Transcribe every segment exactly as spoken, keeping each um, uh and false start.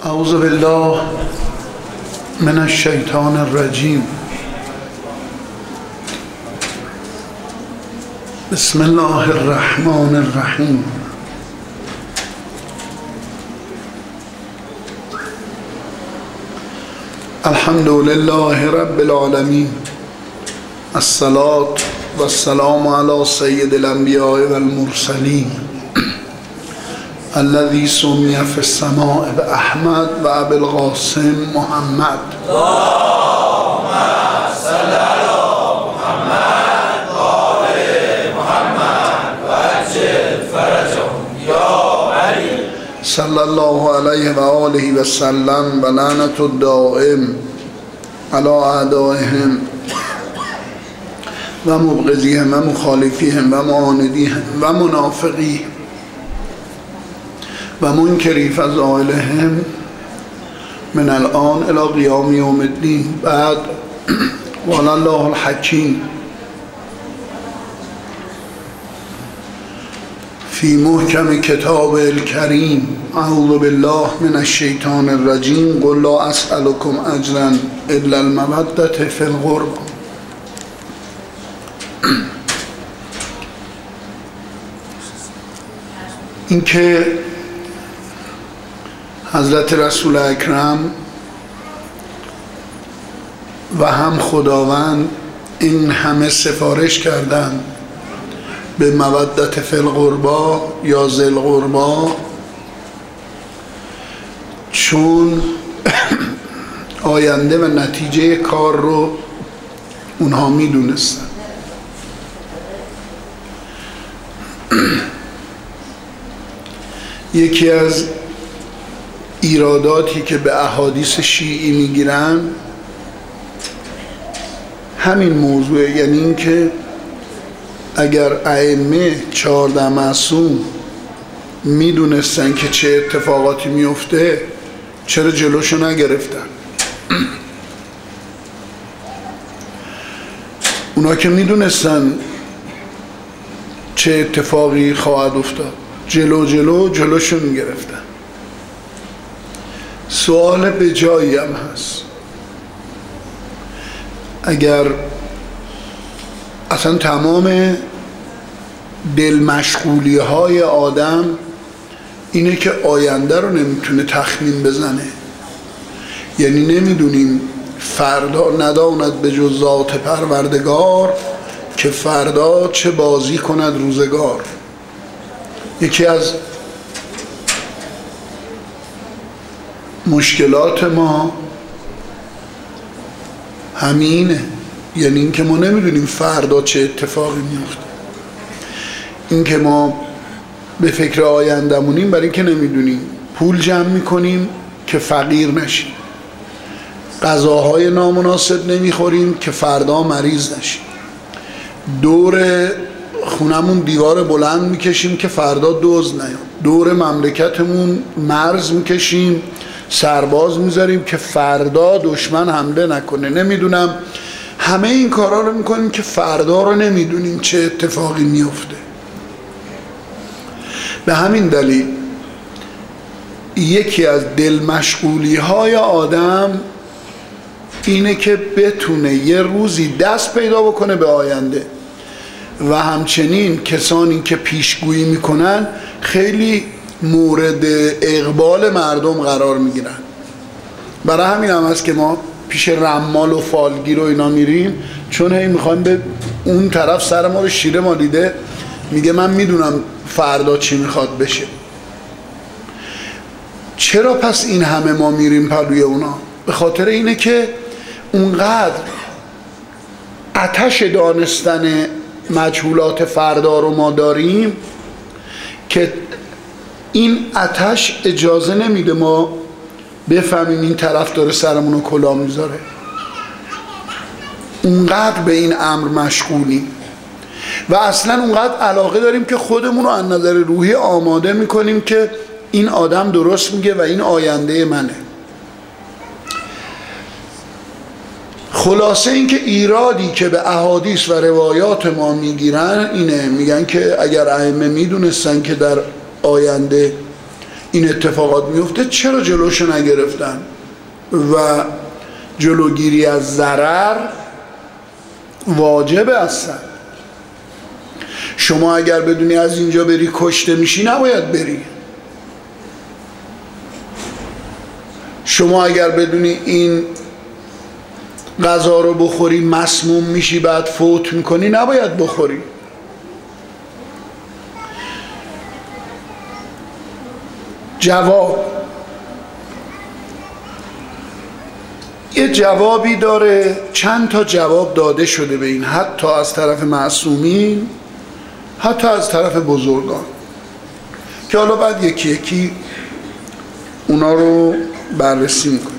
اعوذ بالله من الشیطان الرجیم. بسم الله الرحمن الرحیم. الحمد لله رب العالمین. الصلاة والسلام علی سید الانبیاء والمرسلین الذي سمي في السماء بأحمد وأبي القاسم محمد. اللهم صل على محمد وآل محمد وعجل فرجهم يا علي. صلى الله عليه وآله وسلم ولعنة الدائم على أعدائهم ومبغضيهم ومخالفيهم ومعانديهم ومنافقيهم و منکری فضائلهم من الان الى قیام یوم الدین. بعد قال الله الحکیم فی محکم کتاب الکریم اعوذ بالله من الشیطان الرجیم قل لا اسألكم اجرا الا المودة فی القربى. این که حضرت رسول اکرم و هم خداوند این همه سفارش کردن به مودت فی القربی یا ذی القربی، چون آینده و نتیجه کار رو اونها میدونستن. یکی از ایراداتی که به احادیث شیعی میگیرن همین موضوع، یعنی این که اگر ائمه چهارده معصوم میدونستن که چه اتفاقاتی میفته چرا جلوشو نگرفتن؟ اونا که میدونستن چه اتفاقی خواهد افتاد جلو جلو جلوشو میگرفتن. سوال به جایی هم هست، اگر اصلا تمام دل مشغولی های آدم اینه که آینده رو نمیتونه تخمین بزنه، یعنی نمیدونیم فردا نداند به جز ذات پروردگار که فردا چه بازی کند روزگار. یکی از مشکلات ما همینه، یعنی این که ما نمیدونیم فردا چه اتفاقی میفته. این که ما به فکر آیندمونیم برای این که نمیدونیم پول جمع میکنیم که فقیر نشیم، غذاهای نامناسب نمیخوریم که فردا مریض نشیم، دور خونمون دیوار بلند میکشیم که فردا دزد نیاد، دور مملکتمون مرز میکشیم سرباز میذاریم که فردا دشمن حمله نکنه. نمیدونم همه این کارا رو میکنیم که فردا رو نمیدونیم چه اتفاقی میفته. به همین دلیل یکی از دل مشغولی های آدم اینه که بتونه یه روزی دست پیدا بکنه به آینده و همچنین کسانی که پیشگویی میکنن خیلی مورد اقبال مردم قرار میگیرن. برای همین هم هست که ما پیش رمال و فالگیر و اینا میریم، چون هی میخوایم به اون طرف سر ما رو شیره مالیده، میگه من میدونم فردا چی میخواد بشه. چرا پس این همه ما میریم پلوی اونا؟ به خاطر اینه که اونقدر آتش دانستن مجهولات فردا رو ما داریم که این آتش اجازه نمیده ما بفهمیم این طرف داره سرمون رو کلاه میذاره. اونقدر به این امر مشغولیم و اصلا اونقدر علاقه داریم که خودمون رو از نظر روحی آماده میکنیم که این آدم درست میگه و این آینده منه. خلاصه این که ایرادی که به احادیث و روایات ما میگیرن اینه، میگن که اگر ائمه میدونستن که در آینده این اتفاقات میفته چرا جلوشو نگرفتن؟ و جلوگیری از ضرر واجبه اصلا. شما اگر بدونی از اینجا بری کشته میشی نباید بری. شما اگر بدونی این غذا رو بخوری مسموم میشی بعد فوت میکنی نباید بخوری. جواب یه جوابی داره، چند تا جواب داده شده به این، حتی از طرف معصومین حتی از طرف بزرگان، که حالا بعد یکی یکی اونا رو بررسی میکنیم.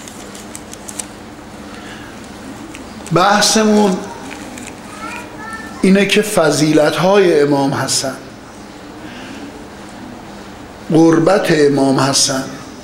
بحثمون اینه که فضیلت‌های امام حسن، قربت امام حسن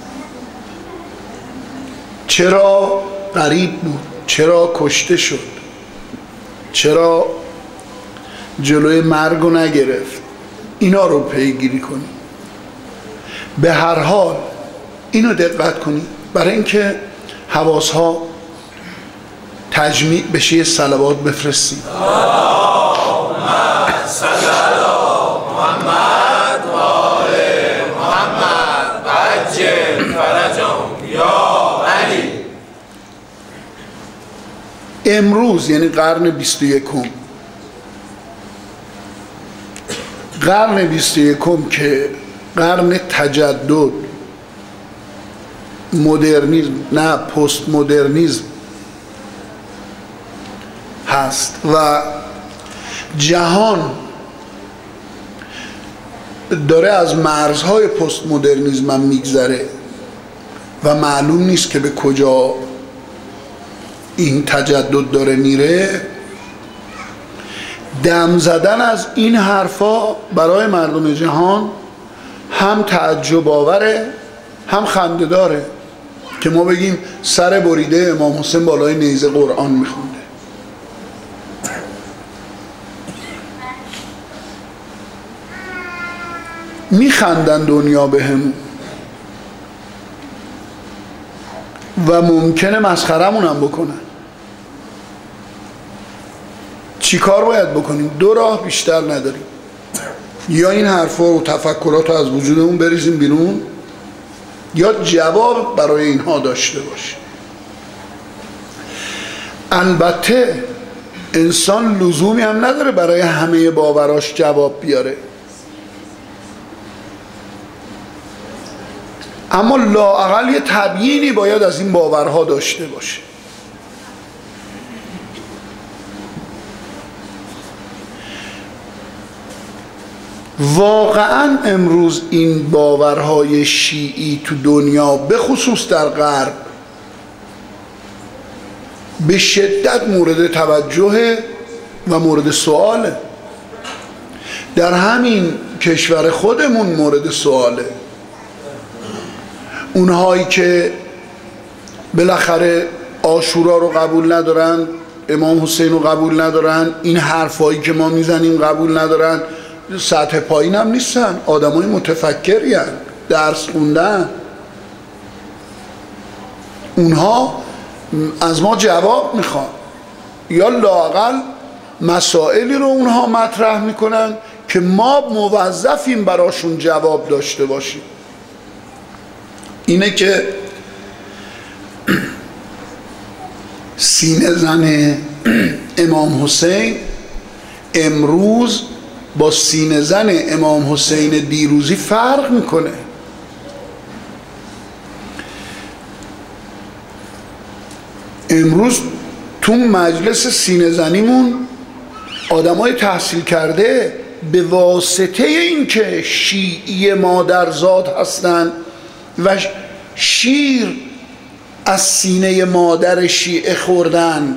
چرا غریب بود، چرا کشته شد، چرا جلوی مرگ رو نگرفت، اینا رو پیگیری کنیم. به هر حال اینو دقت کنید برای اینکه حواسها تجمیع بشه، یه صلوات بفرستیم. اللهم صل علی محمد و آل محمد و عجل فرجهم یا علی. امروز یعنی قرن بیست و یکم، قرن بیست و یکم که قرن تجدد، مدرنیسم نه پست مدرنیسم هست و جهان داره از مرزهای پست مدرنیسم میگذره و معلوم نیست که به کجا این تجدد داره میره. دم زدن از این حرفا برای مردم جهان هم تعجب آوره هم خنده داره که ما بگیم سر بریده امام حسین بالای نیزه قرآن میخونده. میخندن دنیا به هم و ممکنه مسخرمون هم بکنن. چی کار باید بکنیم؟ دو راه بیشتر نداریم، یا این حرفا و تفکرات رو از وجودمون بریزیم بیرون، یا جواب برای اینها داشته باشیم. البته انسان لزومی هم نداره برای همه باوراش جواب بیاره، اما لااقل یه تبیینی باید از این باورها داشته باشه. واقعا امروز این باورهای شیعی تو دنیا به خصوص در غرب به شدت مورد توجه و مورد سؤاله. در همین کشور خودمون مورد سؤاله. اونهایی که بالاخره عاشورا رو قبول ندارن، امام حسین رو قبول ندارن، این حرفایی که ما میزنیم قبول ندارن، سطح پایین هم نیستن، آدمای متفکری هن، درس خوندن. اونها از ما جواب میخوان، یا لااقل مسائلی رو اونها مطرح میکنن که ما موظفیم براشون جواب داشته باشیم. اینه که سینه زن امام حسین امروز با سینه زن امام حسین دیروزی فرق میکنه. امروز تو مجلس سینه زنیمون آدمای تحصیل کرده به واسطه این که شیعی مادرزاد هستن و شیر از سینه مادر شیعه خوردن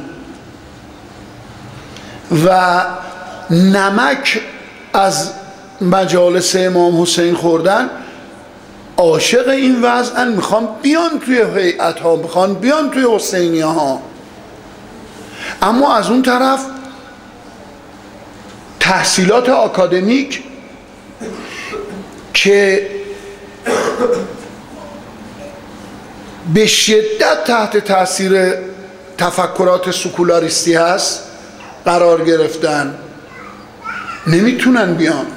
و نمک از مجالس امام حسین خوردن، عاشق این وضعن، میخوان بیان توی هیئت ها، میخوان بیان توی حسینیه ها. اما از اون طرف تحصیلات آکادمیک که به شدت تحت تاثیر تفکرات سکولاریستی هست قرار گرفتن، نمیتونن بیان.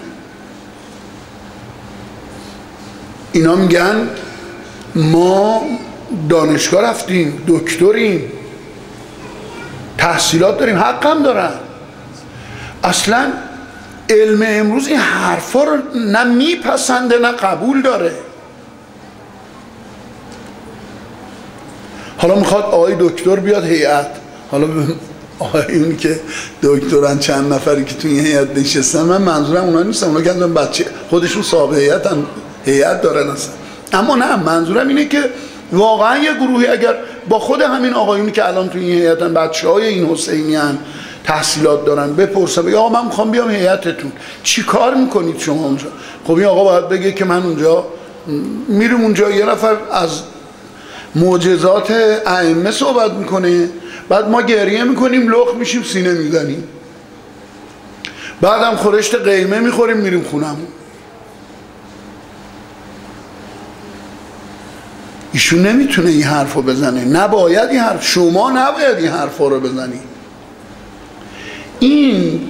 اینا میگن ما دانشگاه رفتیم، دکتریم، تحصیلات داریم، حق هم دارن. اصلا علم امروز این حرفا رو نه میپسنده نه قبول داره. حالا میخواد آقای دکتر بیاد هیئت، حالا آقایونی که دکتران چند نفری که توی این هیئت نشستن، من منظورم اونا نیستم، اونا که بچه خودشون صاحب هیئتن، هیئت دارن اصلا. اما نه، منظورم اینه که واقعا یه گروهی اگر با خود همین آقایونی که الان توی این هیئتن، بچه‌های این حسینیان، تحصیلات دارن، بپرسم بگه آقا من میخوام بیام هیئتتون، چی کار میکنید شما اونجا؟ خب این آقا باید بگه که من اونجا میرم اونجا، یه نفر از معجزات ائمه صحبت میکنه، بعد ما گریه میکنیم، لخ میشیم، سینه میزنیم، بعدم خورشت قیمه میخوریم، میریم خونمون. ایشون نمیتونه این حرفو بزنه، نباید این حرف، شما نباید این حرفا رو بزنی. این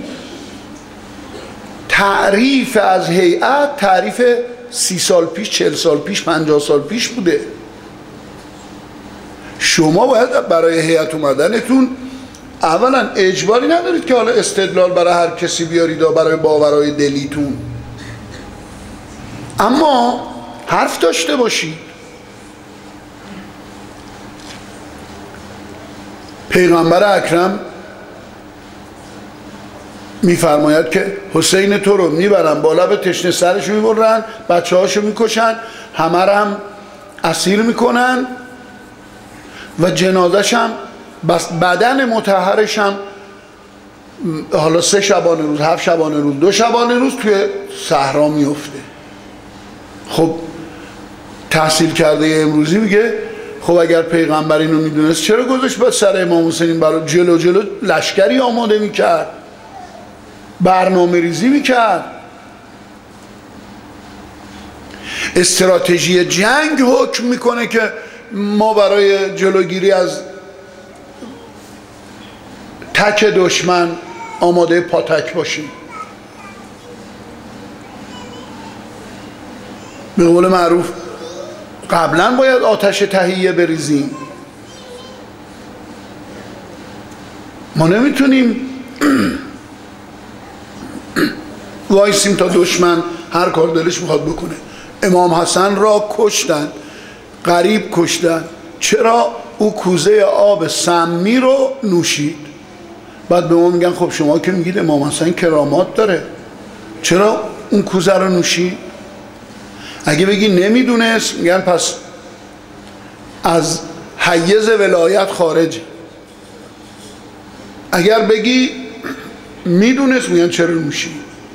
تعریف از هیئت تعریف سی سال پیش، چهل سال پیش، پنجاه سال پیش بوده. شما باید برای هیئت اومدنتون اولا اجباری ندارید که حالا استدلال برای هر کسی بیارید و برای باورهای دلیتون، اما حرف داشته باشید. پیغمبر اکرم میفرماید که حسین تو رو میبرن بالا، به تشنه سرشو میبرن، بچه هاشو میکشن، همه هم اسیر میکنن و جنازش هم بس بدن مطهرش هم حالا سه شبانه روز، هفت شبانه روز، دو شبانه روز توی صحرا میفته. خب تحصیل کرده امروزی میگه خب اگر پیغمبر اینو میدونست چرا گذاشت با سر امام حسین برای جلو جلو لشکری آماده میکرد، برنامه ریزی میکرد، استراتژی جنگ حکم میکنه که ما برای جلوگیری از تک دشمن آماده پاتک باشیم. به قول معروف قبلا باید آتش تهیه بریزیم. ما نمیتونیم وایسیم تا دشمن هر کار دلش میخواد بکنه. امام حسن را کشتن، غریب کشتن، چرا؟ او کوزه آب سمی رو نوشید. بعد به ما میگن خب شما که میگید امام حسن کرامات داره، چرا اون کوزه رو نوشید؟ اگه بگی نمیدونست، میگن پس از حیز ولایت خارج. اگر بگی میدونست، میگن چرا نوشید؟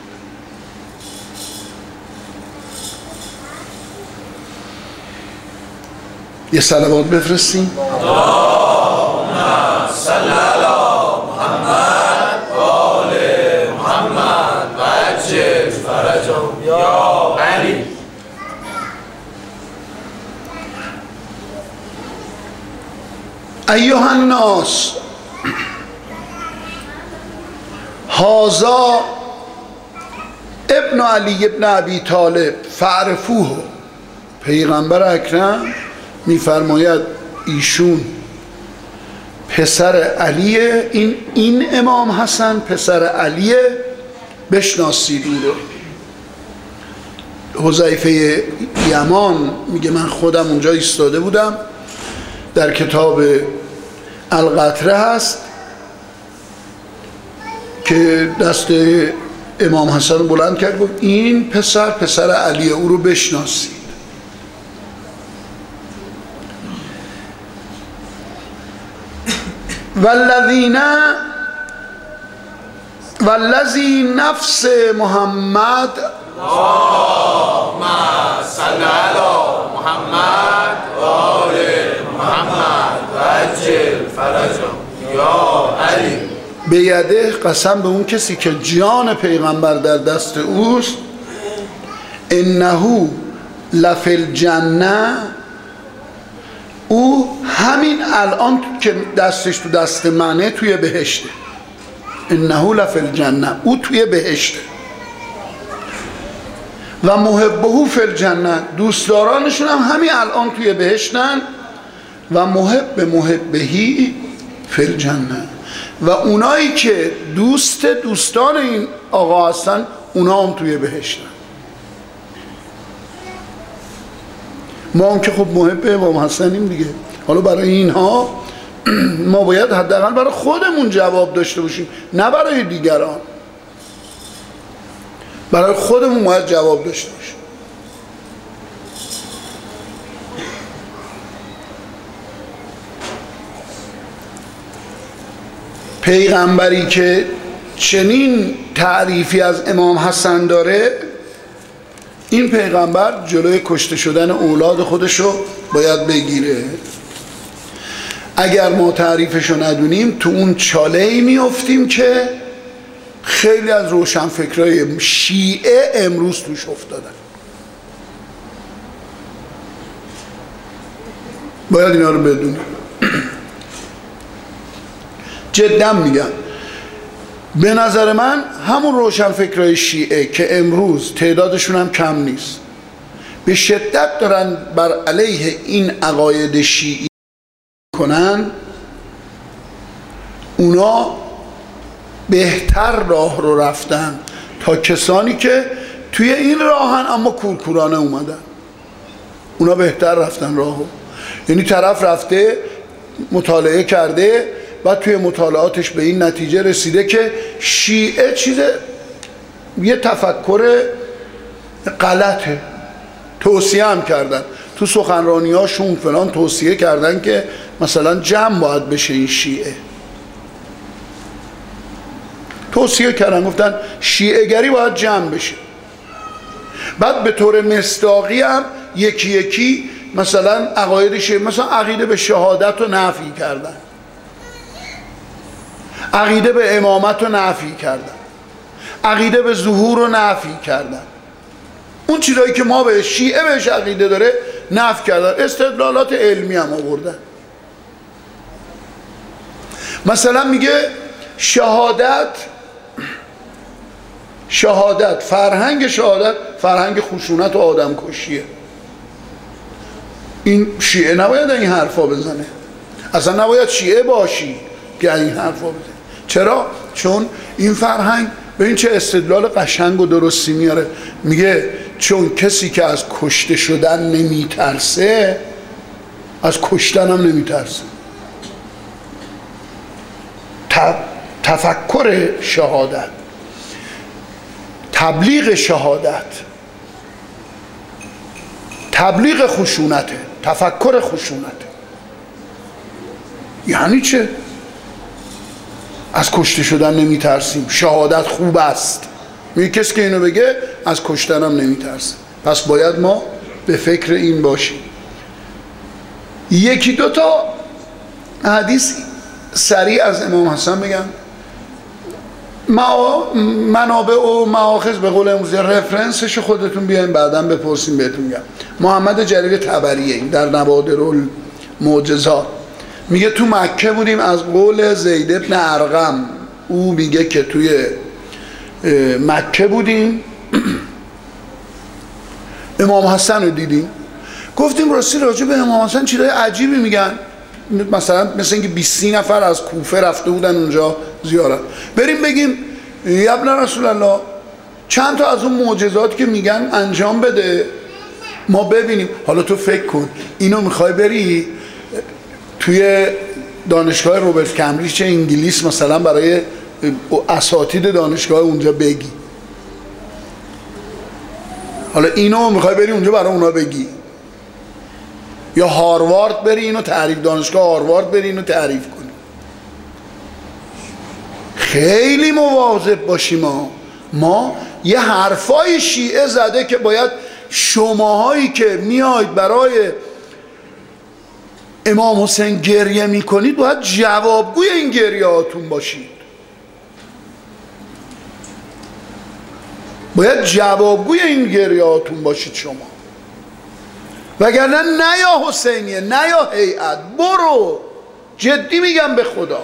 یه صلوات بفرستیم. اللهم صل علی محمد و آل محمد و عجل فرجهم یا علی. ایها الناس هذا ابن علی ابن ابی طالب فعرفوه. پیغمبر اکرم میفرماید ایشون پسر علیه، این این امام حسن پسر علیه، بشناسید او رو. حذیفه یمان میگه من خودم اونجا ایستاده بودم، در کتاب القطره هست که دست امام حسن رو بلند کرد، گفت این پسر پسر علیه، او رو بشناسید. والذین والذی نفس محمد اللهم صل علی محمد و آل محمد و عجل فرجهم یا علی. به یده، قسم به اون کسی که جان پیغمبر در دست اوست، انه لفل جنه، او همین الان که دستش تو دست منه توی بهشته. انه لفل جنه، او توی بهشته. و محبه فی الجنه، دوستدارانشون هم همین الان توی بهشتن. و محب محبهی فی الجنه، و اونایی که دوست دوستان این آقا هستن اونا هم توی بهشتن. ما هم که خب محب امام حسنیم دیگه. حالا برای اینها ما باید حداقل برای خودمون جواب داشته باشیم، نه برای دیگران. برای خودمون باید جواب داشته باشیم. پیغمبری که چنین تعریفی از امام حسن داره، این پیغمبر جلوی کشته شدن اولاد خودشو باید بگیره. اگر ما تعریفشو ندونیم تو اون چاله‌ای میافتیم که خیلی از روشنفکرای شیعه امروز توش افتادن. باید اینا رو بدونیم. جدا میگم، به نظر من همون روشنفکرای شیعه که امروز تعدادشون هم کم نیست، به شدت دارن بر علیه این عقاید شیعی کنن، اونا بهتر راه رو رفتن تا کسانی که توی این راهن اما کورکورانه اومدن. اونا بهتر رفتن راهو. یعنی طرف رفته مطالعه کرده و توی مطالعاتش به این نتیجه رسیده که شیعه چیز یه تفکر غلطه. توصیه هم کردن تو سخنرانی هاشون فلان، توصیه کردن که مثلا جمع باید بشه این شیعه. توصیه کردن، گفتن شیعه گری باید جمع بشه. بعد به طور مصداقی هم یکی یکی مثلا عقاید شیعه، مثلا عقیده به شهادت رو نفی کردن، عقیده به امامت رو نفی کردن، عقیده به ظهور رو نفی کردن. اون چیزایی که ما به شیعه بهش عقیده داره نفی کردن. استدلالات علمی هم آوردن. مثلا میگه شهادت شهادت فرهنگ شهادت فرهنگ خشونت و آدم کشیه. این شیعه نباید این حرفا بزنه، اصلا نباید شیعه باشی که این حرفا بزنه. چرا؟ چون این فرهنگ به این چه استدلال قشنگ و درستی میاره. میگه چون کسی که از کشته شدن نمیترسه از کشتن هم نمیترسه. تفکر شهادت، تبلیغ شهادت، تبلیغ خشونته، تفکر خشونته. یعنی چه؟ از کشته شدن نمیترسیم، شهادت خوب است. میگه کسی که اینو بگه از کشتن هم نمیترسه. پس باید ما به فکر این باشیم. یکی دوتا حدیث سریع از امام حسن بگم. منابع و مآخذ به قول امروزی رفرنسش خودتون بیاین بعداً بپرسیم بهتون میگم. محمد جلیل طبریه در نوادر المعجزات میگه تو مکه بودیم، از قول زید بن ارقم او میگه که توی مکه بودیم امام حسن رو دیدیم. گفتیم راستی راجع به امام حسن چیزای عجیبی میگن، مثلا مثل اینکه بیست نفر از کوفه رفته بودن اونجا زیارت، بریم بگیم یا ابن رسول الله چند تا از اون معجزات که میگن انجام بده ما ببینیم. حالا تو فکر کن اینو میخوای بری توی دانشگاه روبرت کمبریج انگلیس مثلا برای اساتید دانشگاه اونجا بگی، حالا اینو میخوای بری اونجا برای اونا بگی، یا هاروارد بری اینو تعریف، دانشگاه هاروارد بری اینو تعریف کنی. خیلی مواظب باشیم. ما ما یه حرفای شیعه زده که باید شماهایی که میاید برای امام حسین گریه میکنید باید جوابگوی این گریه هاتون باشید. باید جوابگوی این گریه هاتون باشید. شما وگرنه نه یا حسینیه نه یا هیئت، برو، جدی میگم به خدا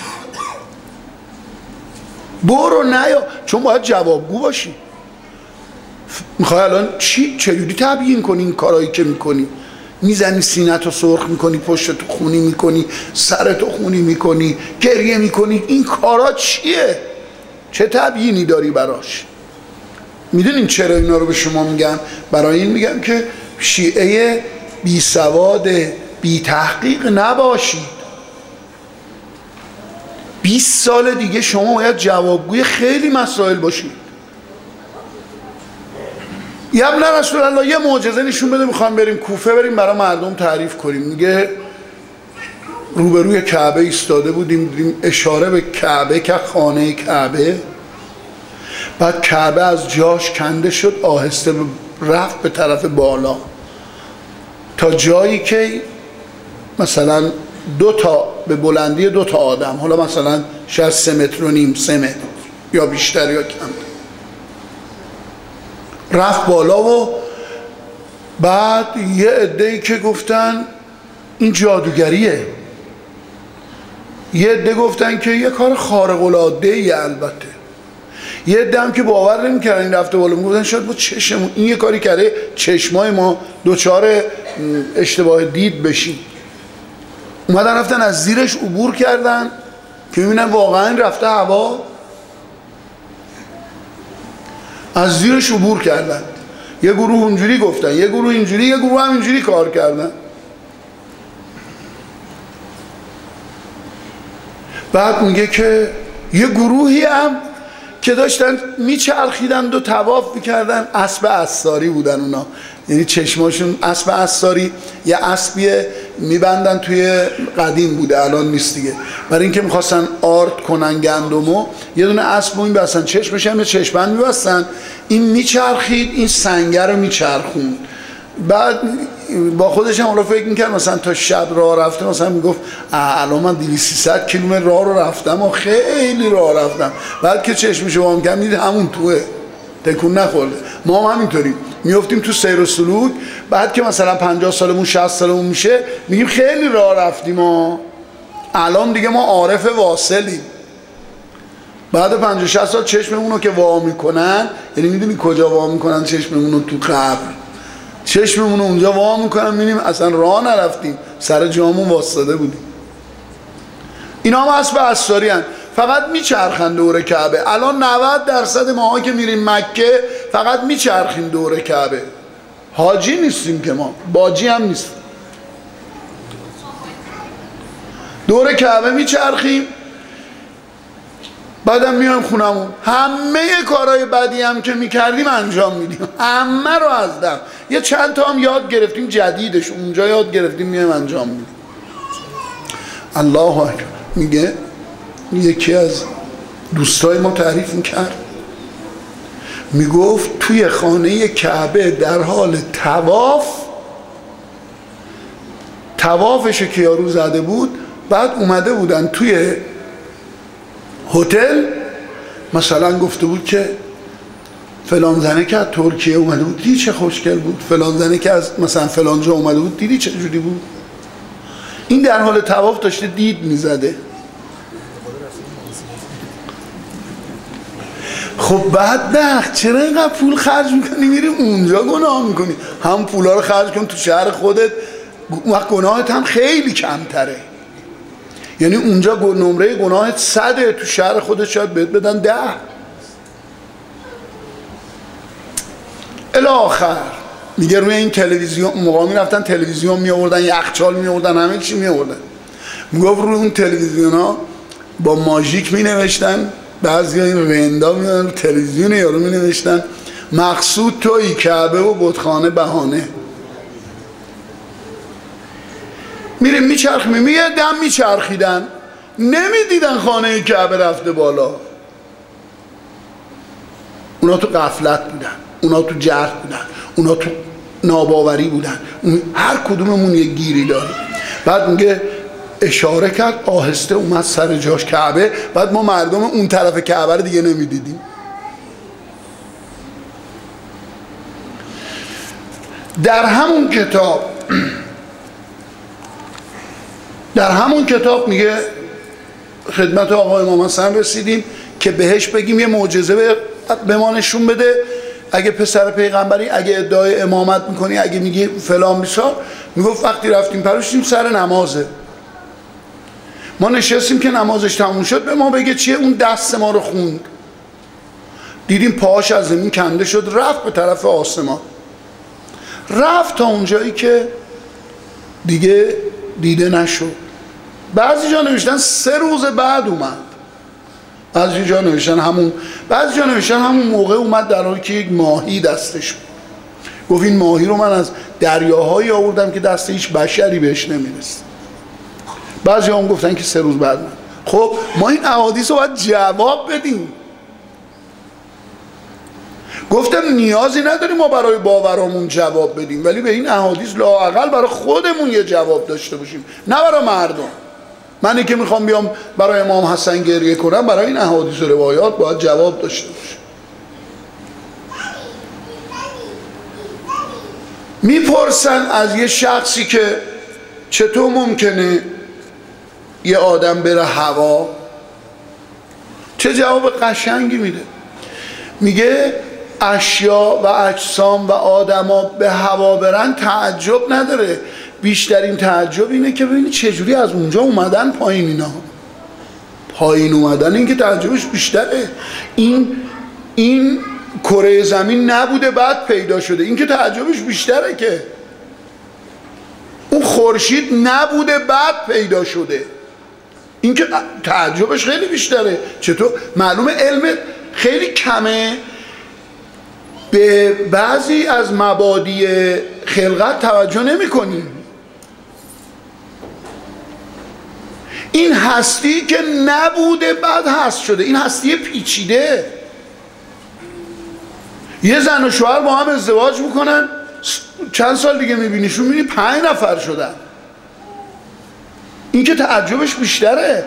برو، نه یا، چون باید جوابگو باشی. میخوای الان چی چجوری تبیین کنی این کارایی که میکنی؟ میزنی سینه‌تو سرخ میکنی، پشتتو خونی میکنی، سرتو خونی میکنی، گریه میکنی، این کارا چیه؟ چه تبیینی داری براش؟ میدونین چرا اینا رو به شما میگم؟ برای این میگم که شیعه بی سواد بی تحقیق نباشید. بیست سال دیگه شما باید جوابگوی خیلی مسائل باشید. یه ابن رسول الله یه معجزه نشون بده، میخوام بریم کوفه، بریم برای مردم تعریف کنیم. میگه روبروی کعبه ایستاده بودیم، دیدیم اشاره به کعبه که خانه کعبه، بعد کعبه از جاش کنده شد، آهسته رفت به طرف بالا تا جایی که مثلا دو تا به بلندی دو تا آدم، حالا مثلا شاید سه متر و نیم، سه متر یا بیشتر یا کم، رفت بالا. و بعد یه عده‌ای که گفتن این جادوگریه، یه عده گفتن که یه کار خارق العاده‌ایه، البته یه عده هم که باور نمی‌کردن این رفته بالا، میگفتن شاید با چشمون این یه کاری کرده چشمای ما دوچار اشتباه دید بشیم. اومدن رفتن از زیرش عبور کردن که میبینن واقعا رفته هوا، از زیرش عبور کردن. یه گروه اونجوری گفتن، یه گروه اینجوری، یه گروه هم اینجوری کار کردن. بعد میگه که یه گروهی هم که داشتن میچرخیدن و طواف میکردن، اسب عصاری بودن اونا، یعنی چشماشون اسب عصاری، یه اسبیه میبندن توی، قدیم بوده الان نیست دیگه، برای اینکه میخواستن آرد کنن گندمو، یه دونه اسب این بستن، چشمش هم یه چشمند میبستن، این میچرخید، این سنگه رو میچرخون. بعد با خودش هم حالا فکر میکرد مثلا تا شب راه رفته، مثلا میگفت الان من دویست سیصد کیلومتر راه رو رفتم و خیلی راه رفتم. بعد که چشمشو وا می‌کرد میدید همون توه، تکون نخورده. ما هم همینطوریم میافتیم تو سیر و سلوک، بعد که مثلا پنجاه سالمون شصت سالمون میشه میگیم خیلی راه رفتیم و الان دیگه ما عارف واصلیم. بعد پنجاه شصت سال چشممون رو که وا میکنن، یعنی میدونی کجا وا میکنن چشممون رو؟ تو قبر چشممون رو اونجا وا میکنن، میبینیم اصلا راه نرفتیم، سر جامون واسطاده بودیم. اینا هم اسب عصاری هن، فقط میچرخن دور کعبه. الان نود درصد ماها که میریم مکه فقط میچرخیم دور کعبه، حاجی نیستیم که ما، باجی هم نیستیم، دور کعبه میچرخیم. بعدم میایم خونمون، همه کارهای بدی هم که میکردیم انجام میدیم، همه رو از دم. یه چند تا هم یاد گرفتیم جدیدش، اونجا یاد گرفتیم میایم انجام میدیم. الله اکبر. میگه یکی از دوستای ما تعریف میکرد، میگفت توی خانه کعبه در حال طواف، طوافش که یارو زده بود، بعد اومده بودن توی هتل، مثلا گفته بود که فلان زنه که از ترکیه اومده بود، دیدی چه خوشگل بود، فلان زنه که از مثلا فلان جا اومده بود، دیدی چه جوری بود. این در حال طواف داشته دید میزده. خب بعد نه، چرا اینقدر پول خرج میکنی میری اونجا گناه میکنی؟ هم پولا رو خرج کن تو شهر خودت، وقت گناهت هم خیلی کمتره. یعنی اونجا نمره گناهت صده، تو شهر خودت شاید بهت بدن ده. الاخر میگه روی این تلویزیون، مقامی رفتن تلویزیون می آوردن، یخچال می آوردن، همه چی می آوردن. میگفت روی اون تلویزیون ها با ماژیک می نوشتن، بعضی ها این رندا می آوردن تلویزیون یارو می نوشتن مقصود توی کعبه و بتخانه بهانه. میریم میچرخیم، میگه دم میچرخیدن، نمیدیدن خانه کعبه رفته بالا. اونا تو غفلت بودن، اونا تو جهل بودن، اونا تو ناباوری بودن، هر کدوممون یه گیری داریم. بعد میگه اشاره کرد، آهسته اومد سر جاش کعبه، بعد ما مردم اون طرف کعبه رو دیگه نمیدیدیم. در همون کتاب در همون کتاب میگه خدمت آقا امام حسن رسیدیم که بهش بگیم یه معجزه به ما نشون بده، اگه پسر پیغمبری، اگه ادعای امامت میکنی، اگه میگی فلان بیسار. میگفت وقتی رفتیم پروشتیم سر نمازه، ما نشستیم که نمازش تموم شد به ما بگه چیه. اون دست ما رو خوند، دیدیم پاهاش از زمین کنده شد، رفت به طرف آسمان، رفت تا اونجایی که دیگه دیده نشد. بعضی جا نوشتن سه روز بعد اومد، بعضی جا نوشتن همون بعضی جا نوشتن همون موقع اومد، در حالی که یک ماهی دستش بود. گفت این ماهی رو من از دریاهایی آوردم که دست هیچ بشری بهش نمیرسه. بعضی هم گفتن که سه روز بعد من. خب ما این احادیث رو باید جواب بدیم. گفتم نیازی نداریم ما برای باورامون جواب بدیم، ولی به این احادیث لااقل برای خودمون یه جواب داشته باشیم، نه برای مردم. منی که میخوام بیام برای امام حسن گریه کنم، برای این احادیث و روایات باید جواب داشته باشیم. میپرسن از یه شخصی که چطور ممکنه یه آدم بره هوا، چه جواب قشنگی میده. میگه اشیا و اجسام و آدما به هوا برن تعجب نداره، بیشترین تعجب اینه که ببینی چجوری از اونجا اومدن پایین. اینا پایین اومدن این که تعجبش بیشتره. این این کره زمین نبوده بعد پیدا شده، این که تعجبش بیشتره. که اون خورشید نبوده بعد پیدا شده، این که تعجبش خیلی بیشتره. چطور؟ معلومه علم خیلی کمه، به بعضی از مبادی خلقت توجه نمی کنیم. این هستی که نبوده بعد هست شده، این هستی پیچیده. یه زن و شوهر با هم ازدواج میکنن، چند سال دیگه میبینیشون میبینی پنج نفر شدن، این که تعجبش بیشتره.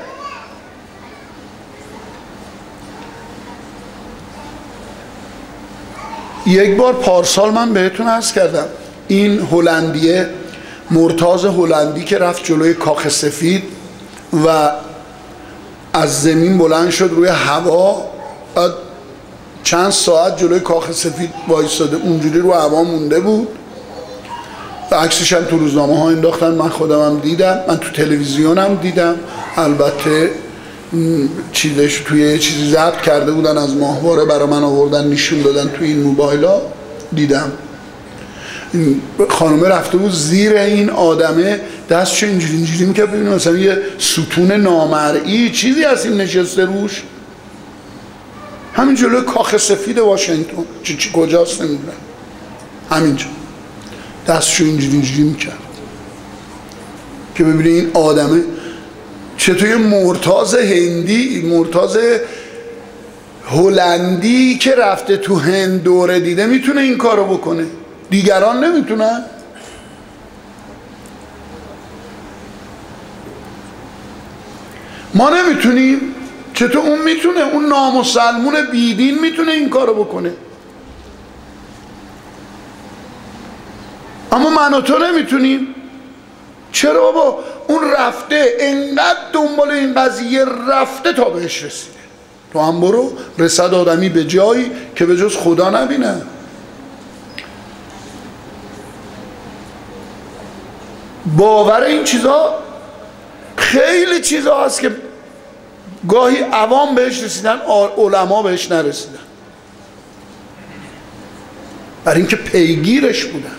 یک بار پارسال من بهتون عرض کردم، این هلندیه مرتاض هلندی که رفت جلوی کاخ سفید و از زمین بلند شد روی هوا، بعد چند ساعت جلوی کاخ سفید وایساده اونجوری رو هوا مونده بود و عکسش هم تو روزنامه ها انداختن. من خودم هم دیدم، من تو تلویزیونم دیدم، البته چیزش توی چیزی ضبط کرده بودن از ماهواره برای من آوردن نشون دادن توی این موبایلا دیدم. خانومه رفته بود زیر این آدمه، دستشو اینجوری اینجوری میکرد، ببینیم مثلا یه ستون نامرئی چیزی هست این نشسته روش، همین جلوی کاخ سفید واشنگتن، چی چی کجاست نمیدونم، همینجا دستشو اینجوری اینجوری میکرد که ببینید این آدمه چطور یه مرتاض هندی، مرتاض هلندی که رفته تو هند دوره دیده میتونه این کارو بکنه، دیگران نمیتونن. ما نمیتونیم، چطور اون میتونه؟ اون نامسلمون بیدین میتونه این کارو بکنه، اما من و تو نمیتونیم. چرا بابا؟ اون رفته انقدر دنبال این قضیه رفته تا بهش رسیده. تو هم برو، رسد آدمی به جایی که به جز خدا نبینه. باور این چیزا خیلی چیزا هست که گاهی عوام بهش رسیدن، علما بهش نرسیدن، برای اینکه پیگیرش بودن.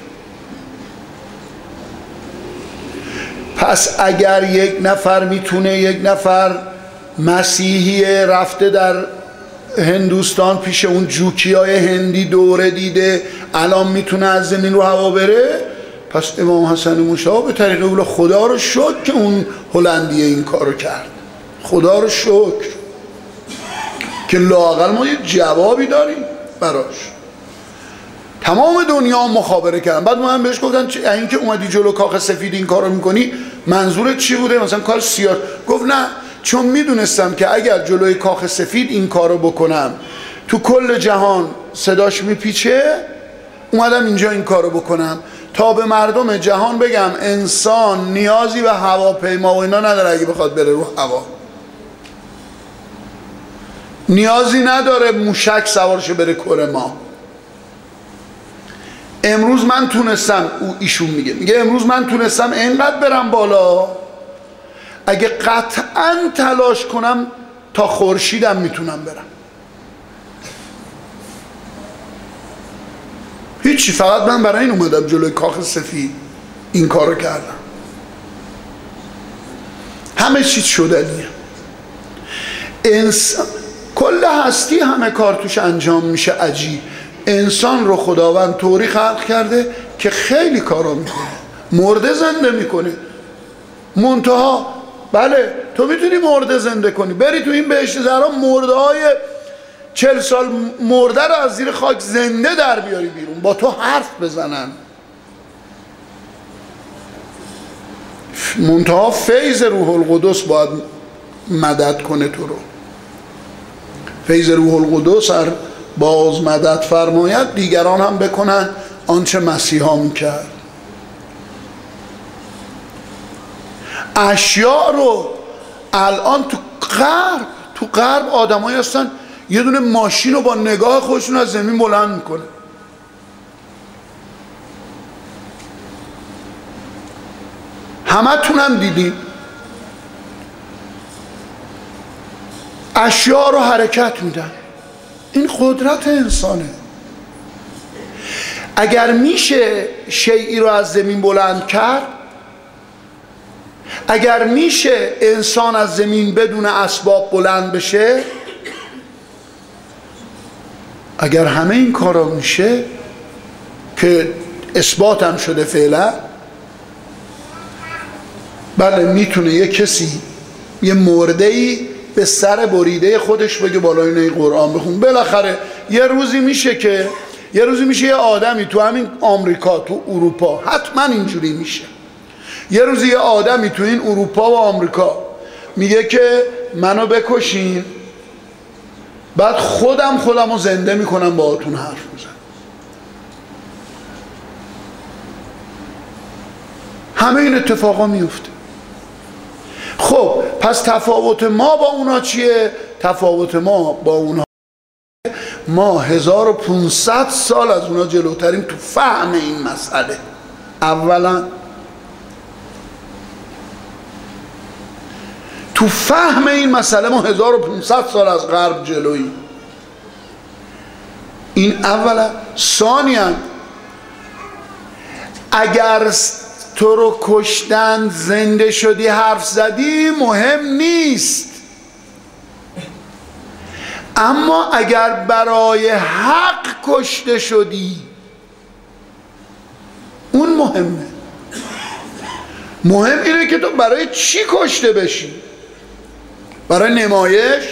پس اگر یک نفر میتونه، یک نفر مسیحی رفته در هندوستان پیش اون جوکیای هندی دوره دیده، الان میتونه از زمین رو هوا بره، پس امام حسن مشا به طریق اولا خدا رو شکر که اون هلندیه این کارو کرد. خدا رو شکر که لااقل ما یه جوابی داریم براش. تمام دنیا مخابره کردن، بعد من بهش گفتن این که اومدی جلو کاخ سفید این کارو میکنی منظورت چی بوده؟ مثلا کار سیاه. گفت نه، چون میدونستم که اگر جلوی کاخ سفید این کارو بکنم تو کل جهان صداش میپیچه، اومدم اینجا این کارو بکنم تا به مردم جهان بگم انسان نیازی به هواپیما و اینا نداره اگه بخواد بره رو هوا، نیازی نداره موشک سوارشه بره کره ماه. امروز من تونستم، او ایشون میگه میگه امروز من تونستم اینقدر برم بالا، اگه قطعا تلاش کنم تا خورشیدم میتونم برم. هیچی، فقط من برای این اومدم جلوی کاخ سفید این کارو کردم. همه چیز شدنیه. انسان کل هستی همه کار توش انجام میشه. عجیب، انسان رو خداوند طوری خلق کرده که خیلی کارا میکنه، مرده زنده میکنه. منتها بله تو میتونی مرده زنده کنی، بری تو این بهشت زهرا مرده های چل سال مرده رو از زیر خاک زنده در بیاری بیرون، با تو حرف بزنن. منتها فیض روح القدس باید مدد کنه تو رو. فیض روح القدس هر باز مدد فرماید دیگران هم بکنن آنچه مسیحا میکرد. اشیاء رو الان تو غرب تو غرب آدمایی هستن یه دونه ماشین رو با نگاه خودشون از زمین بلند میکنه. همه تونم دیدیم اشیاء رو حرکت میدن. این قدرت انسانه. اگر میشه شیئی رو از زمین بلند کرد، اگر میشه انسان از زمین بدون اسباب بلند بشه، اگر همه این کارا میشه که اثبات هم شده فعلا، بله میتونه یه کسی یه مرده‌ای به سر بریده خودش بگه بالای این قرآن بخون. بالاخره یه روزی میشه که یه روزی میشه یه آدمی تو همین آمریکا، تو اروپا، حتما اینجوری میشه، یه روزی یه آدمی تو این اروپا و آمریکا میگه که منو بکشین، بعد خودم خودم رو زنده میکنم باهاتون حرف میزنم. همه این اتفاقا میفته. خب پس تفاوت ما با اونا چیه؟ تفاوت ما با اونا ما هزار و پونصد سال از اونا جلوتریم تو فهم این مسئله. اولا تو فهم این مسئله ما هزار و پونصد سال از غرب جلوییم. این اولا. ثانیاً اگر تو رو کشتن زنده شدی حرف زدی مهم نیست، اما اگر برای حق کشته شدی اون مهمه. مهم اینه که تو برای چی کشته بشی؟ برای نمایش؟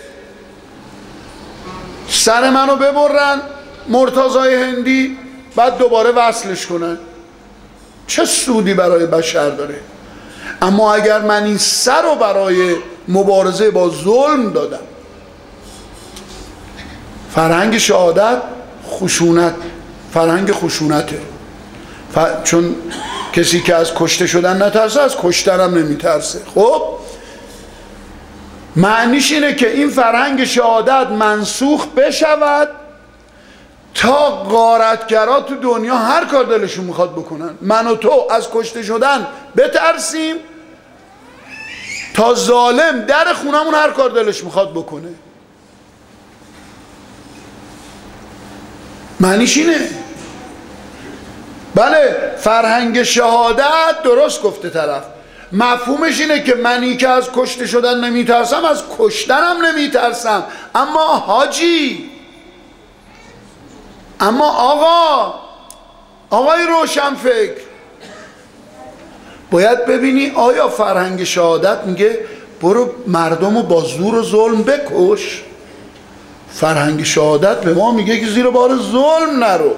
سر منو ببرن مرتضای هندی بعد دوباره وصلش کنن، چه سودی برای بشر داره؟ اما اگر من این سر رو برای مبارزه با ظلم دادم، فرهنگ شهادت خشونت، فرهنگ خشونته. ف... چون کسی که از کشته شدن نترسه از کشتن هم نمیترسه. خب معنیش اینه که این فرهنگ شهادت منسوخ بشود تا غارتگرا تو دنیا هر کار دلشون میخواد بکنن. من و تو از کشته شدن بترسیم تا ظالم در خونمون هر کار دلش میخواد بکنه. معنیش اینه. بله فرهنگ شهادت درست گفته طرف، مفهومش اینه که منی که از کشته شدن نمیترسم از کشتنم نمیترسم. اما حاجی، اما آقا آقای روشنفکر، باید ببینی آیا فرهنگ شهادت میگه برو مردم رو با زور و ظلم بکش؟ فرهنگ شهادت به ما میگه که زیر بار ظلم نرو،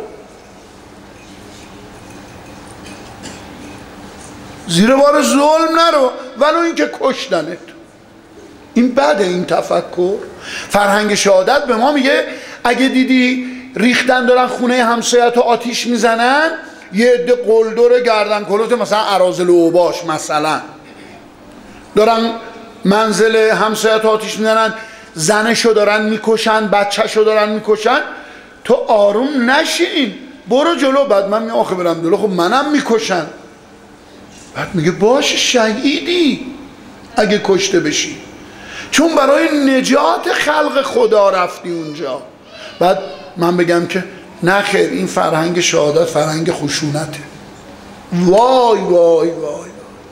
زیر بار ظلم نرو ولو این که کشتنت. این بده این تفکر. فرهنگ شهادت به ما میگه اگه دیدی ریختن دارن خونه همسایت رو آتیش میزنن، یه عده قلدر گردن کلوت مثلا اراذل و اوباش مثلا دارن منزل همسایت آتیش میزنن، زنشو دارن میکشن، بچهشو دارن میکشن، تو آروم نشین برو جلو. بعد من میگم آخه برم جلو، خب منم میکشن. بعد میگه باش شهیدی اگه کشته بشی، چون برای نجات خلق خدا رفتی اونجا. بعد من بگم که نه خیر، این فرهنگ شهادت فرهنگ خشونته. وای وای وای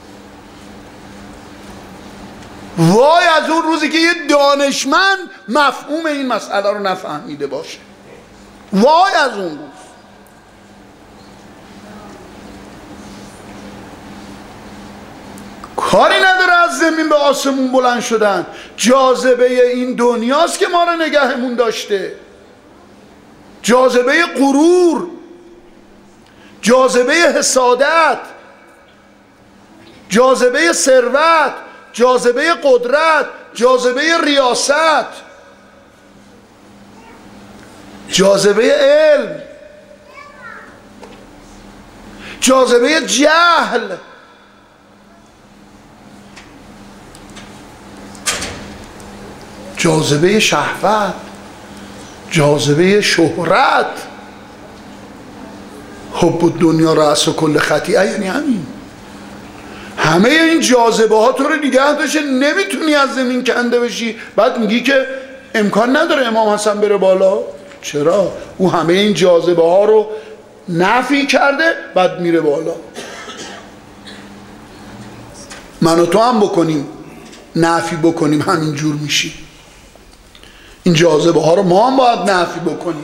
وای از اون روزی که یه دانشمند مفهوم این مسئله رو نفهمیده باشه. وای از اون روز. کاری نداره از زمین به آسمون بلند شدن، جاذبه این دنیاست که ما رو نگهمون داشته، جاذبه غرور، جاذبه حسادت، جاذبه ثروت، جاذبه قدرت، جاذبه ریاست، جاذبه علم، جاذبه جهل، جاذبه شهوت، جاذبه شهرت. حب الدنیا رأس و کل خطیئه، یعنی همین. همه این جاذبه ها تو رو نگه داشته، نمیتونی از زمین کنده بشی. بعد میگی که امکان نداره امام حسن بره بالا. چرا؟ او همه این جاذبه ها رو نفی کرده، بعد میره بالا. من و تو هم بکنیم نفی بکنیم همین جور میشی. این جاذبه ها رو ما هم باید نفی بکنیم.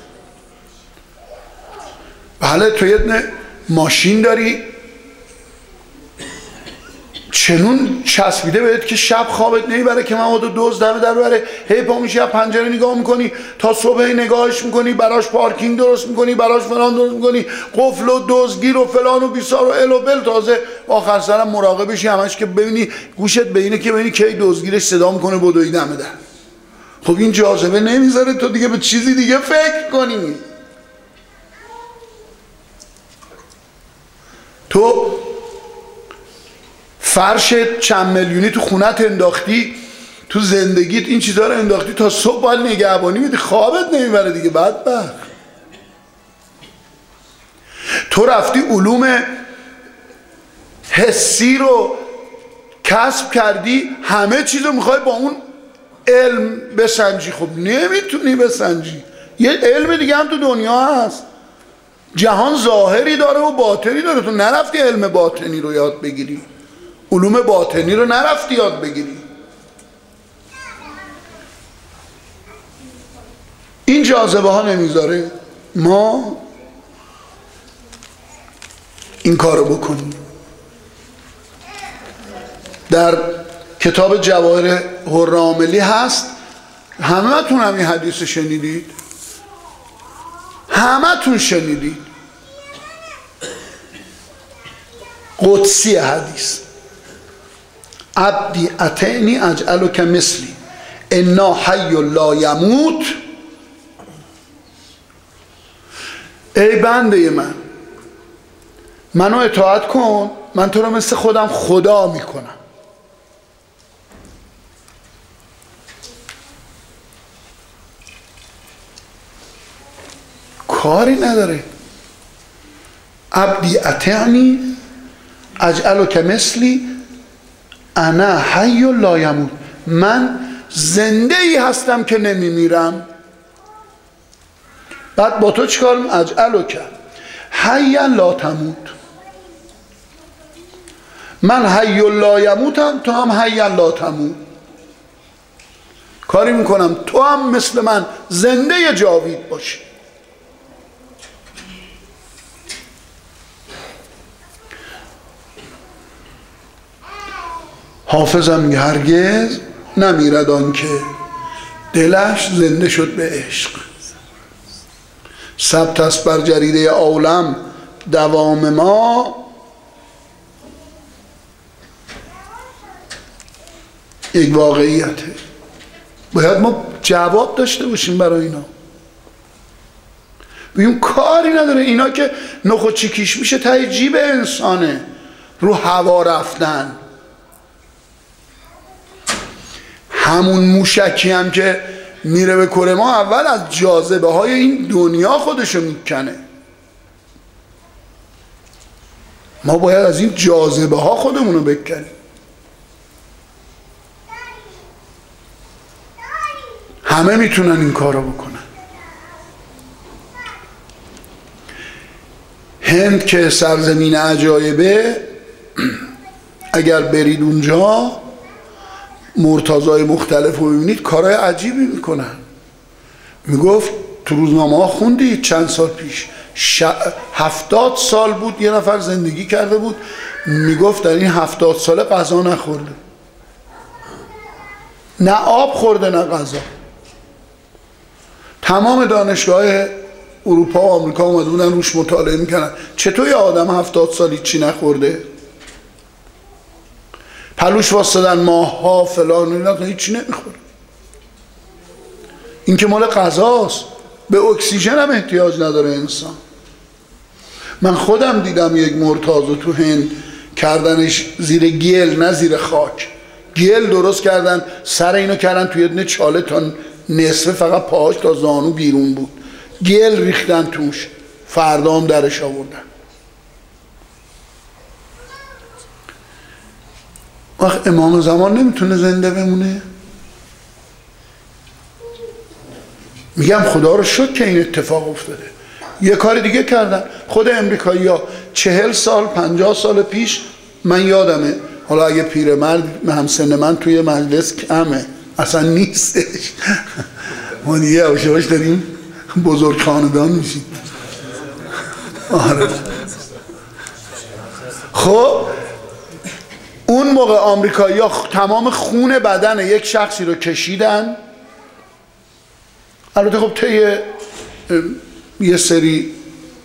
بله تو یه ماشین داری چنون چسبیده بهت که شب خوابت نمیبره که مواد دزد دم در بره، هی پا میشی از پنجره نگاه میکنی تا صبح نگاهش میکنی، براش پارکینگ درست میکنی، براش فلان درست میکنی، قفل و دزدگیر و فلان و بیسار و ال و بل، تازه آخر سرم مراقبشی همش که ببینی گوشت بینه که ببینی کی دزدگیرش صدا میکنه بدوی دم در. خب این جاذبه نمیذاره تو دیگه به چیزی دیگه فکر کنی. تو فرش چند میلیونی تو خونت انداختی، تو زندگیت این چیزها رو انداختی، تا صبح باید نگهبانی میدی، خوابت نمیبره دیگه. بدبخت. تو رفتی علوم حسی رو کسب کردی، همه چیز رو میخوای با اون علم بسنجی. خب نمیتونی بسنجی. یه علم دیگه هم تو دنیا هست، جهان ظاهری داره و باطنی داره. تو نرفتی علم باطنی رو یاد بگیری، علوم باطنی رو نرفتی یاد بگیری. این جاذبه ها نمیذاره ما این کارو بکنیم. در کتاب جواهر حراملی هست، همه تون هم این حدیث شنیدید، همه تون شنیدید، قدسی حدیث: عبدی اتعنی اجعلک مثلی انا حی لا یموت. ای بنده من، منو اطاعت کن، من تو رو مثل خودم خدا میکنم. کاری نداره. عبدی اتعنی اجعلک مثلی انا حی لا یموت. من زنده ای هستم که نمیمیرم. بعد با تو چیکار می‌کنم؟ اجعلک حی لا تموت. من حی لا یموتم، تو هم حی لا تموت. کاری میکنم تو هم مثل من زنده جاوید باشی. حافظم میگه هرگز نمیرد آن که دلش زنده شد به عشق. ثبت است بر جریده عالم دوام ما، یک واقعیته. باید ما جواب داشته باشیم برای اینا. این کاری نداره. اینا که نخ و چیکیش میشه ته جیب انسانه، رو هوا رفتن. همون موشکی هم که میره به کره ما اول از جاذبه های این دنیا خودشو میکنه. ما باید از این جاذبه ها خودمونو بکنیم. همه میتونن این کارو بکنن. هند که سرزمین عجایبه، اگر برید اونجا مرتضای مختلف رو ببینید کارهای عجیبی میکنن. میگفت تو روزنامه ها خوندید چند سال پیش ش... هفتاد سال بود یه نفر زندگی کرده بود، میگفت در این هفتاد ساله غذا نخورده، نه آب خورده نه غذا. تمام دانشگاه اروپا و آمریکا اومده بودن روش مطالعه میکنن چطور یه آدم هفتاد سالی چی نخورده، پلوش واسدن ماه ها فلان اینا هیچی نمیخوره. این که مال غذاست، به اکسیژن هم احتیاج نداره انسان. من خودم دیدم یک مرتضی تو هند کردنش زیر گل نه زیر خاک، گل درست کردن سر اینو کردن توی یه چاله تا نصفه فقط پاهاش تا زانو بیرون بود، گل ریختن توش، فردا هم درش آوردن. وقت امام زمان نمیتونه زنده بمونه؟ میگم خدا رو شکر که این اتفاق افتاده. یه کار دیگه کردن خود امریکایی ها چهل سال پنجاه سال پیش، من یادمه، حالا اگه پیرمرد همسن من توی مجلس کمه اصلا نیستش ما دیگه اوشهاش داریم بزرگ خاندان میشیم. آره. خب اون موقع آمریکایی ها تمام خون بدن یک شخصی رو کشیدن، البته خب طی یه سری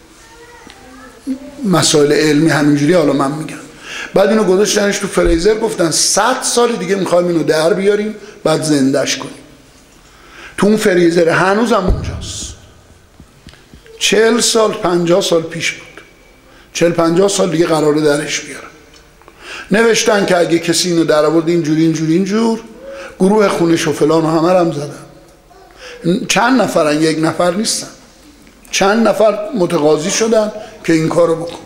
مسائل علمی همینجوری حالا من میگم، بعد اینو گذاشتنش تو فریزر، گفتن صد سال دیگه میخوایم اینو در بیاریم بعد زندش کنیم. تو اون فریزر هنوز هم اونجاست. چهل سال پنجاه سال پیش بود، چهل پنجاه سال دیگه قراره درش بیارن. نوشتن که اگه کسی اینو در آورد اینجوری اینجوری اینجور، گروه خونش و فلان و همه هم زدن. چند نفرن، یک نفر نیستن، چند نفر متقاضی شدن که این کارو بکن.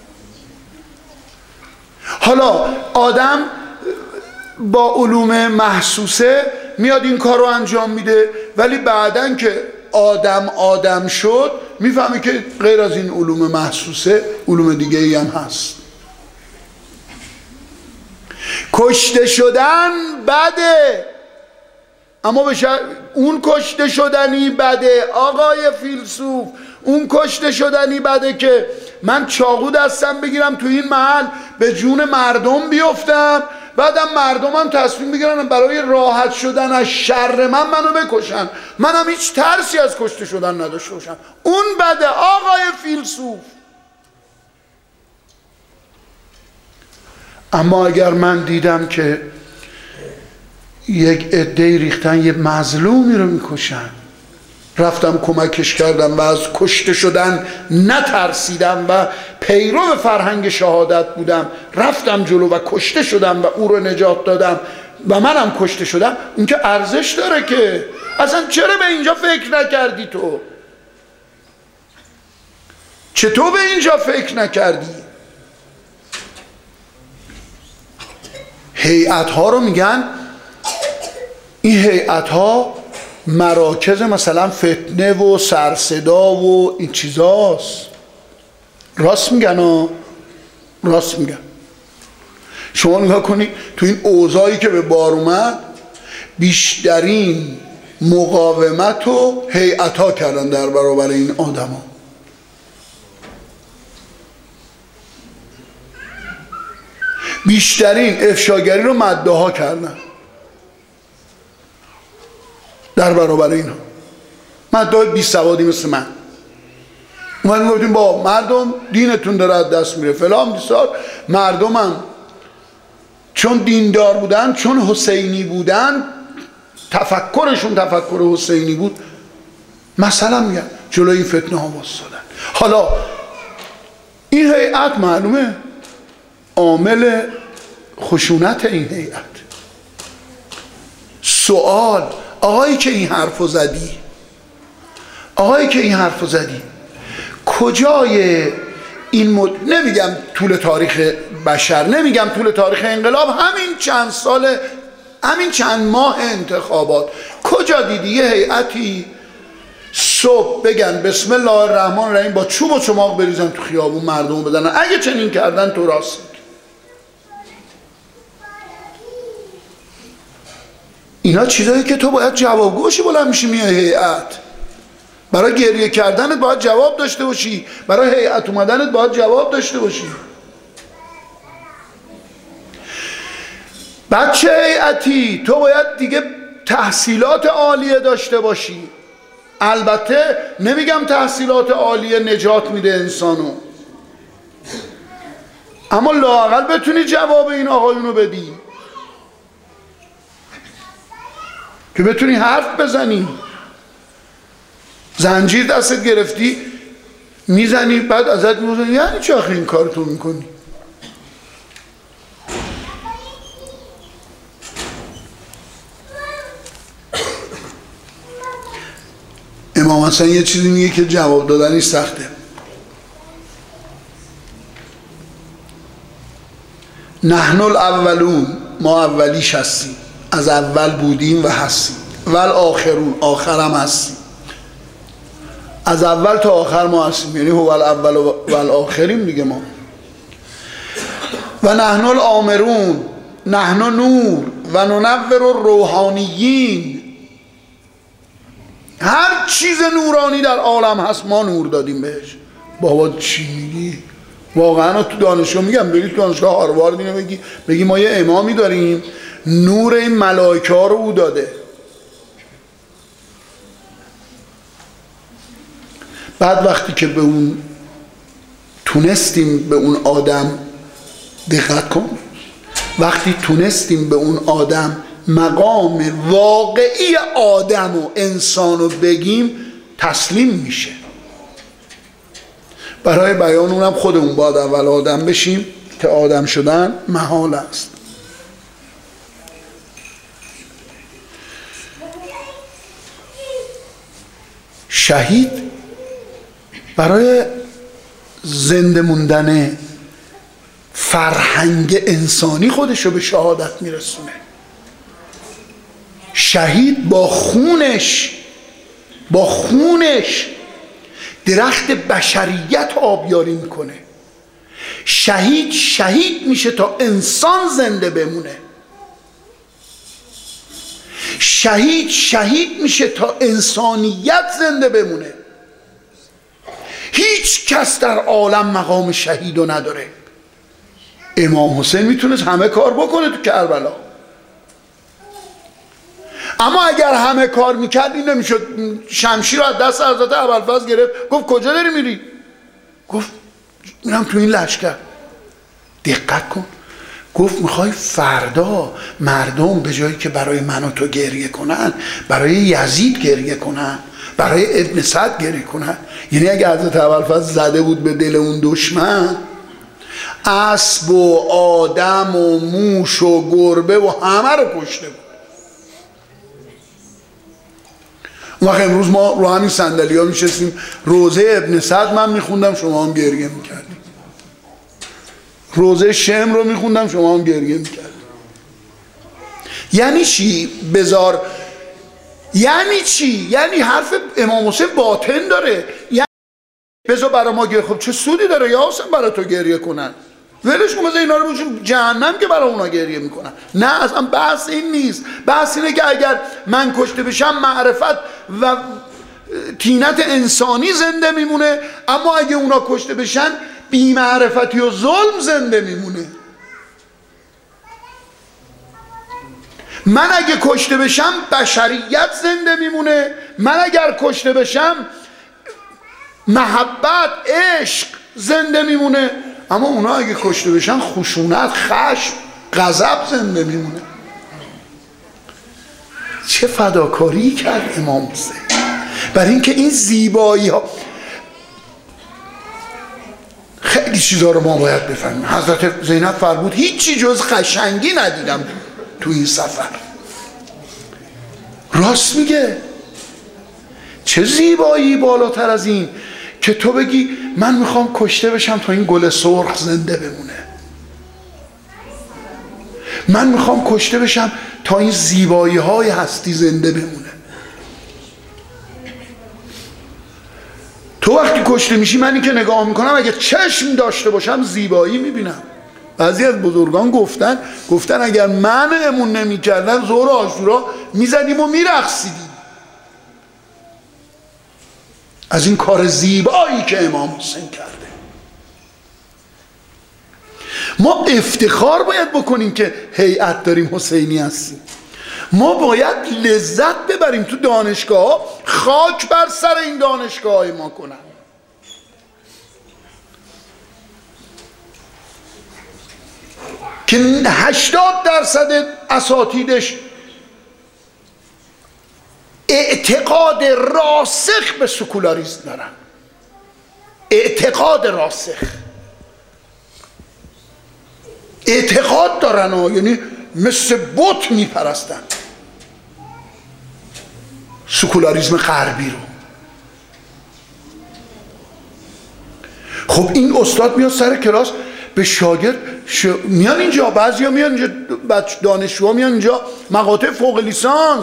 حالا آدم با علوم محسوسه میاد این کارو انجام میده، ولی بعدن که آدم آدم شد میفهمی که غیر از این علوم محسوسه علوم دیگه ای هم هست. کشته شدن بده، اما بشه اون کشته شدنی بده آقای فیلسوف، اون کشته شدنی بده که من چاقو دستم بگیرم تو این محل به جون مردم بیفتم، بعدم مردم هم تصمیم بگیرن برای راحت شدن از شر من منو بکشن، منم هیچ ترسی از کشته شدن نداشته باشم. اون بده آقای فیلسوف. اما اگر من دیدم که یک عده‌ای ریختن یه مظلومی رو میکشن، رفتم کمکش کردم و از کشته شدن نترسیدم و پیرو فرهنگ شهادت بودم، رفتم جلو و کشته شدم و او رو نجات دادم و منم کشته شدم، اون که ارزش داره. که اصلا چرا به اینجا فکر نکردی؟ تو چطور به اینجا فکر نکردی؟ هیئت ها رو میگن، این هیئت ها مراکز مثلا فتنه و سرصدا و این چیزاست. راست میگن ها، راست میگن. شما نگاه کنید تو این اوضاعی که به بار اومد، بیشترین مقاومت رو هیئت ها کردن در برابر این آدم ها. بیشترین افشاگری رو مده ها کردن در برابر اینا. مده های بی سوادی مثل من اومدیم گفتیم با مردم دینتون داره از دست میره فلان بیسار. مردم هم چون دیندار بودن، چون حسینی بودن، تفکرشون تفکر حسینی بود، مثلا میگن جلوی این فتنه ها وایسادن. حالا این هیئت معلومه عامل خشونت این هیئت. سوال، آقایی که این حرفو زدی آقایی که این حرفو زدی کجای این مد... نمیگم طول تاریخ بشر، نمیگم طول تاریخ انقلاب، همین چند سال، همین چند ماه انتخابات، کجا دیدی یه هیئتی صبح بگن بسم الله الرحمن الرحیم با چوب و چماق بریزن تو خیابون مردم بدنن؟ اگه چنین کردن تو راست. اینا چیزایی که تو باید جوابگو باشی. بلند میشی میای هیئت، برای گریه کردنت باید جواب داشته باشی، برای هیئت اومدنت باید جواب داشته باشی. بچه هیئتی تو باید دیگه تحصیلات عالیه داشته باشی. البته نمیگم تحصیلات عالیه نجات میده انسانو، اما لااقل بتونی جواب این آقایونو بدی که بتونی حرف بزنی. زنجیر دستت گرفتی میزنی، بعد ازت میپرسن یعنی چه آخه این کارتو میکنی؟ امام حسن یه چیزی میگه که جواب دادنش سخته. نحن الاولون، ما اولیش هستیم، از اول بودیم و هستیم، ول آخرون، آخرم هستیم. از اول تا آخر ما هستیم، یعنی هو الاول و الاخریم دیگه ما. و نحن الامرون، نحن نور و ننور الروحانیین. هر چیز نورانی در عالم هست ما نور دادیم بهش. بابا چی میگی؟ واقعا تو دانشگاه میگم بگی تو دانشگاه هاروارد اینو بگی بگی ما یه امامی داریم نور این ملائکه ها رو او داده. بعد وقتی که به اون تونستیم به اون آدم، دقت کن، وقتی تونستیم به اون آدم مقام واقعی آدم و انسان رو بگیم تسلیم میشه. برای بیان اونم خودمون باید اول آدم بشیم که آدم شدن محال است. شهید برای زنده موندن فرهنگ انسانی خودشو به شهادت میرسونه. شهید با خونش با خونش درخت بشریت آبیاری میکنه. شهید شهید میشه تا انسان زنده بمونه. شهید شهید میشه تا انسانیت زنده بمونه. هیچ کس در عالم مقام شهیدو نداره. امام حسین میتونست همه کار بکنه تو کربلا، اما اگر همه کار میکرد این نمیشد. شمشیر رو از دست حضرت ابوالفضل گرفت، گفت کجا داری میری؟ گفت میرم تو این لشکر. دقت کن، گفت میخوای فردا مردم به جایی که برای من و تو گریه کنن برای یزید گریه کنن، برای ابن سعد گریه کنن. یعنی اگه حضرت ابوالفضل زده بود به دل اون دشمن، اسب و آدم و موش و گربه و همه رو کشته بود. اون وقت امروز ما رو همین صندلی ها میشستیم روزه ابن سعد من میخوندم شما هم گریه میکردیم، روزه شم رو میخوندم شما هم گریه میکردیم. یعنی چی بذار؟ یعنی چی؟ یعنی حرف امام حسین باطن داره. یعنی بذار برای ما گریه. خب چه سودی داره یا حسین برای تو گریه کنن؟ ولش کن، بذار اینا رو بشون جهنم که برای اونا گریه میکنن. نه اصلا بحث این نیست. بحث اینه که اگر من کشته بشم معرفت و طینت انسانی زنده میمونه، اما اگه اونا کشته بشن بی‌معرفتی و ظلم زنده میمونه. من اگه کشته بشم بشریت زنده میمونه. من اگر کشته بشم محبت، عشق زنده میمونه. اما اونا اگه کشته بشن خشونت، خشم، غضب زنده میمونه. چه فداکاری کرد امام حسین. برای اینکه این زیبایی ها خیلی چیزا رو ما باید بفهمیم. حضرت زینب فرمود هیچی جز قشنگی ندیدم تو این سفر. راست میگه. چه زیبایی بالاتر از این که تو بگی من میخوام کشته بشم تا این گل سرخ زنده بمونه، من میخوام کشته بشم تا این زیبایی های هستی زنده بمونه. تو وقتی کشته میشی منی که نگاه میکنم اگه چشم داشته باشم زیبایی میبینم. بعضی از بزرگان گفتن گفتن اگر منعمون نمیکردن ظهر عاشورا میزدیم و میرقصیدیم از این کار زیبایی که امام حسین کرده. ما افتخار باید بکنیم که هیئت داریم حسینی هستیم. ما باید لذت ببریم تو دانشگاه ها، خاک بر سر این دانشگاه های ما کنن. که هشتاد درصد اساتیدش اعتقاد راسخ به سکولاریسم دارن، اعتقاد راسخ اعتقاد دارن ها، یعنی مثل بت میپرستن سکولاریسم غربی رو. خب این استاد میاد سر کلاس به شاگرد ش... میان اینجا، بعضی ها میان اینجا، دانشجوها میان اینجا مقاطع فوق لیسانس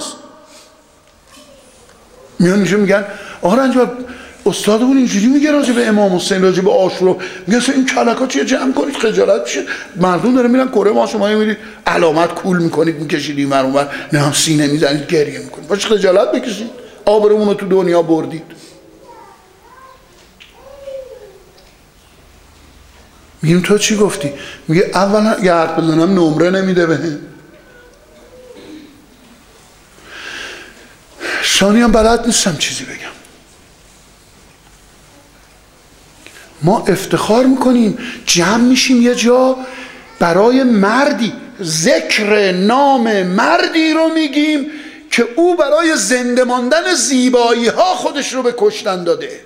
میان اینجا میگن آقا رنجبر استادمون اینجوری میگه راجع به امام حسین، راجع به عاشورا، میگه این کلکا چیه جمع کنید خجالت بشه، مردم داره میرن کره، ما شما میرید علامت کول میکنید میکشید این ور اون ور، نه هم سینه میزنید گریه میکنید، باشه خجالت بکشید، آبرومون رو تو دنیا بردید. میگیم تو چی گفتی؟ میگه اولا یه حرف بزنم نمره نمیده بهم، ثانی هم بلد نیستم چیزی بگم. ما افتخار میکنیم جمع میشیم یه جا برای مردی، ذکر نام مردی رو میگیم که او برای زنده ماندن زیبایی ها خودش رو به کشتن داده،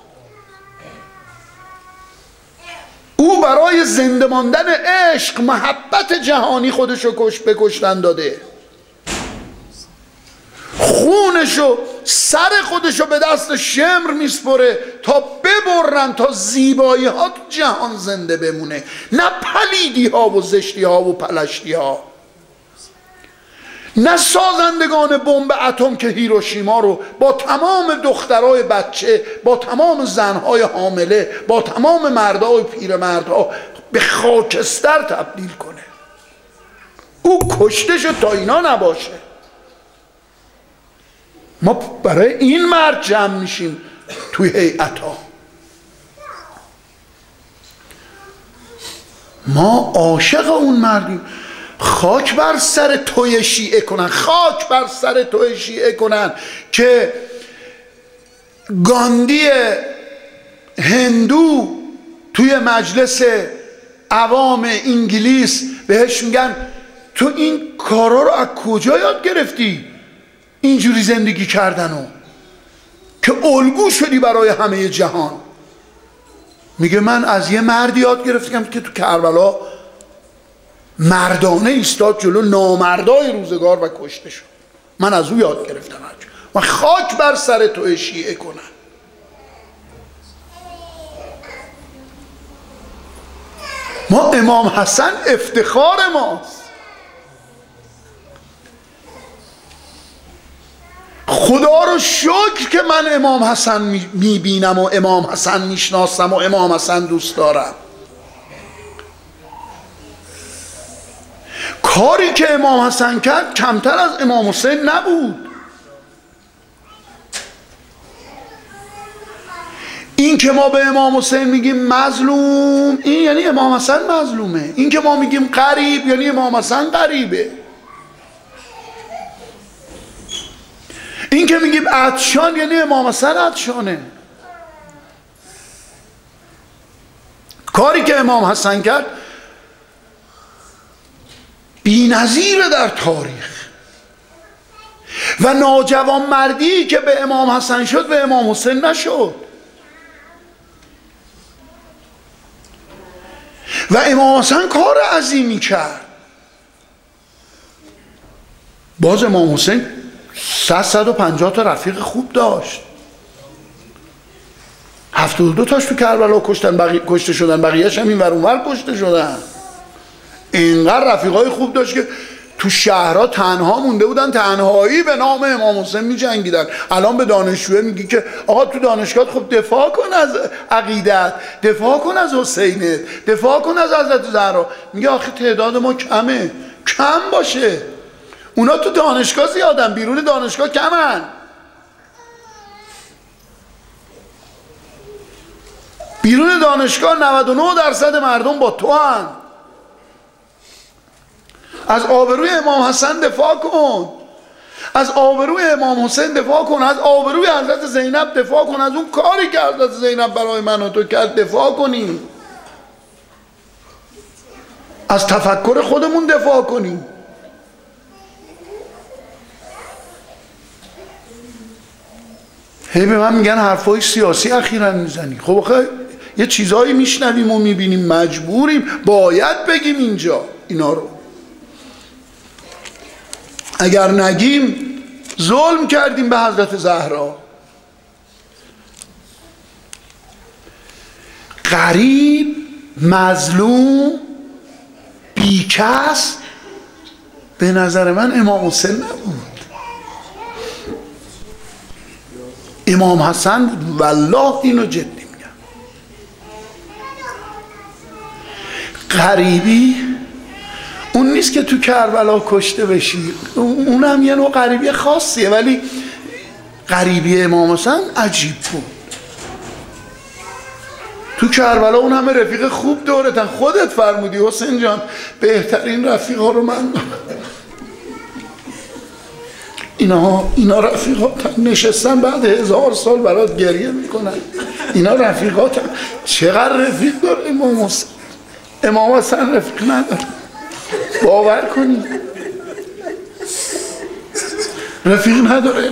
او برای زنده ماندن عشق محبت جهانی خودش رو کش به کشتن داده، خونشو سر خودشو به دست شمر میسپره تا ببرن، تا زیبایی ها تو جهان زنده بمونه، نه پلیدی ها و زشتی ها و پلشتی ها، نه سازندگان بمب اتم که هیروشیما رو با تمام دخترای بچه، با تمام زنهای حامله، با تمام مردای پیرمردها به خاکستر تبدیل کنه. او کشته شد تا اینا نباشه. ما برای این مرد جمع میشیم توی هیئت ها. ما عاشق اون مردیم. خاک بر سر توی شیعه کنن، خاک بر سر توی شیعه کنن که گاندی هندو توی مجلس عوام انگلیس بهش میگن تو این کارا رو از کجا یاد گرفتی اینجوری زندگی کردنو که الگو شدی برای همه جهان؟ میگه من از یه مردی یاد گرفتم که تو کربلا مردانه ایستاد جلو نامردای روزگار و کشته شد، من از او یاد گرفتم. من خاک بر سر تو شیعه کنن. ما امام حسن افتخار ماست. خدا رو شکر که من امام حسن میبینم و امام حسن میشناسم و امام حسن دوست دارم. کاری که امام حسن کرد کمتر از امام حسین نبود. این که ما به امام حسین میگیم مظلوم، این یعنی امام حسن مظلومه. این که ما میگیم غریب یعنی امام حسن غریبه. این که میگیم عطشان یعنی امام حسن عطشانه. کاری که امام حسن کرد بی‌نظیره در تاریخ و ناجوان مردی که به امام حسن شد به امام حسین نشد. و امام حسن کار عظیمی کرد. باز امام حسین صد صد و پنجاه تا رفیق خوب داشت. هفتاد و دو تاش تو کربلا کشتن بقی... کشته شدن، بقیه‌اش هم این ور اون ور کشته شدن. اینقدر رفیقای خوب داشت که تو شهرها تنها مونده بودن، تنهایی به نام امام حسین می جنگیدن. الان به دانشجوه میگی که آقا تو دانشگاه خب دفاع کن از عقیدت، دفاع کن از حسینت، دفاع کن از حضرت زهرا. میگه آخه تعداد ما کمه. کم باشه، اونا تو دانشگاه زیادن، بیرون دانشگاه کمن. بیرون دانشگاه نود و نه درصد مردم با تو هن. از آبروی امام حسن دفاع کن، از آبروی امام حسین دفاع کن، از آبروی حضرت زینب دفاع کن، از اون کاری که حضرت زینب برای من و تو کرد دفاع کنیم، از تفکر خودمون دفاع کنیم. هی به من میگن حرفای سیاسی اخیراً میزنی. خب آخه یه چیزایی میشنویم و میبینیم، مجبوریم باید بگیم اینجا اینا رو. اگر نگیم ظلم کردیم به حضرت زهرا. غریب، مظلوم، بیکس به نظر من امام حسین نبود، امام حسن بود. والله اینو جدی میگم. غریبی اون نیست که تو کربلا کشته بشی، اونم یه نوع غریبی خاصیه، ولی غریبی امام حسین عجیب بود. تو کربلا اون همه رفیق خوب دورتن. خودت فرمودی حسین جان بهترین رفیقا رو من اینا اینا رفیقات نشستن بعد هزار سال برات گریه میکنن. اینا رفیقات. چقدر رفیق داره امام حسین؟ امام حسین رفیق نداره، باور کنی رفیق نداره.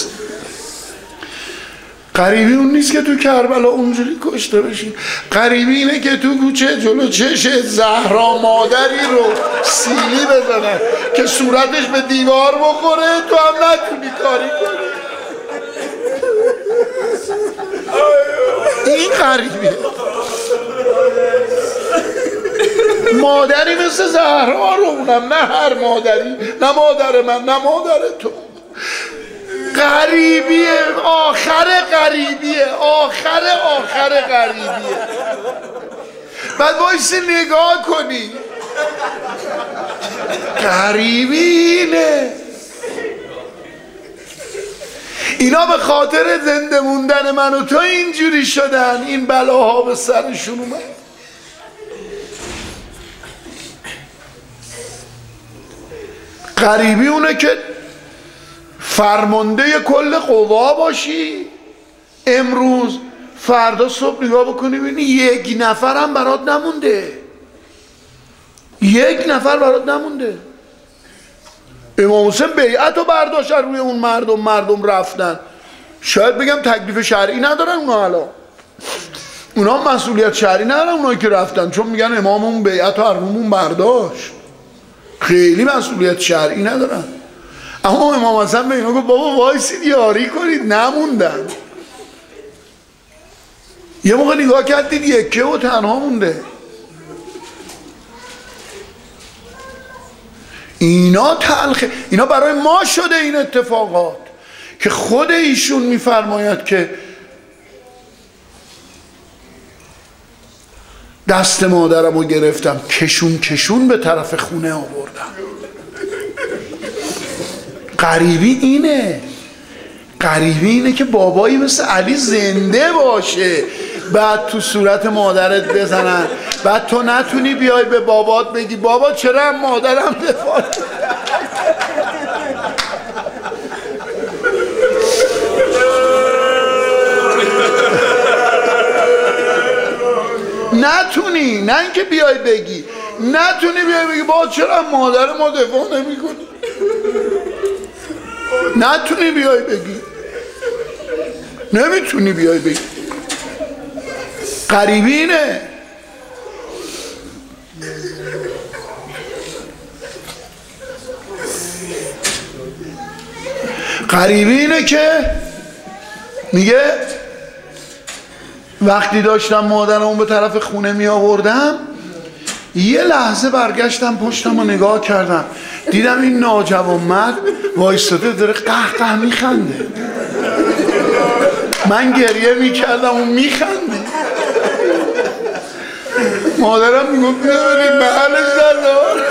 غریبی اون نیست که تو کربلا اونجوری کشته بشی. غریبی اینه که تو کوچه جلو چش زهرا مادری رو سیلی بزنن که صورتش به دیوار بخوره، تو هم نتونی کاری کنی. این غریبیه. مادری مثل زهرا رو، اونم نه هر مادری، نه مادر من نه مادر تو. غریبیه، آخر غریبیه، آخر آخر غریبیه. بعد بایستی نگاه کنی غریبینه. اینا به خاطر زنده موندن من و تو اینجوری شدن، این بلاها به سرشون اومد. غریبی اونه که فرمانده کل قوا باشی امروز، فردا صبح نگاه بکنی ببینی یک نفرم برات نمونده، یک نفر برات نمونده. امام حسین بیعت رو برداشت روی اون مردم، مردم رفتن. شاید بگم تکلیف شرعی ندارن اونا، الان اونا مسئولیت شرعی ندارن اونایی که رفتن، چون میگن امام اون بیعت رو رومون برداشت، خیلی مسئولیت شرعی ندارن. اما امام حسن به اینا گفت بابا وایسید یاری کنید، نموندن. یه موقع نگاه کردید یکه و تنها مونده. اینا تلخه، اینا برای ما شده این اتفاقات که خود ایشون میفرماید که دست مادرم رو گرفتم کشون کشون به طرف خونه آوردم. غریبی اینه، غریبی اینه که بابایی مثل علی زنده باشه بعد تو صورت مادرت بزنن، بعد تو نتونی بیای به بابات بگی بابا چرا هم مادرم دفاع نتونی، نه اینکه بیای بگی، نتونی بیای بگی بابا چرا هم مادر ما دفاع نمی کنی. نتونی بیای بگی، نمیتونی بیای بگی. غریبی اینه. غریبی اینه که میگه وقتی داشتم مادرمو به طرف خونه می آوردم یه لحظه برگشتم پشتم و نگاه کردم دیدم این ناجوانمرد وایستاده داره قهقه میخنده. من گریه میکردم و میخنده. مادرم میگفت ببینیم محلش دار.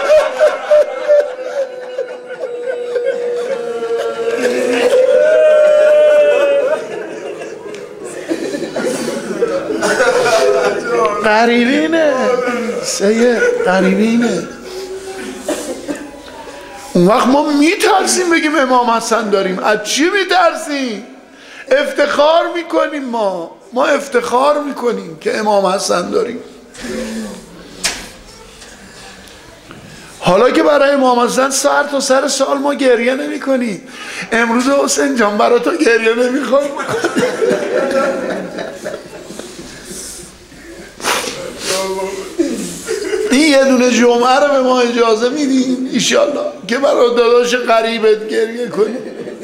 غریبینه سید، غریبینه. اون وقت ما میترسیم بگیم امام حسن داریم. از چی میترسیم؟ افتخار میکنیم. ما ما افتخار میکنیم که امام حسن داریم. حالا که برای امام حسن سر تا سر سال ما گریه نمی کنیم. امروز حسین جان برای تو گریه نمی خواهیم. این یه دونه جمعه رو به ما اجازه میدین ایشالله که برای داداش غریبت گریه کنیم.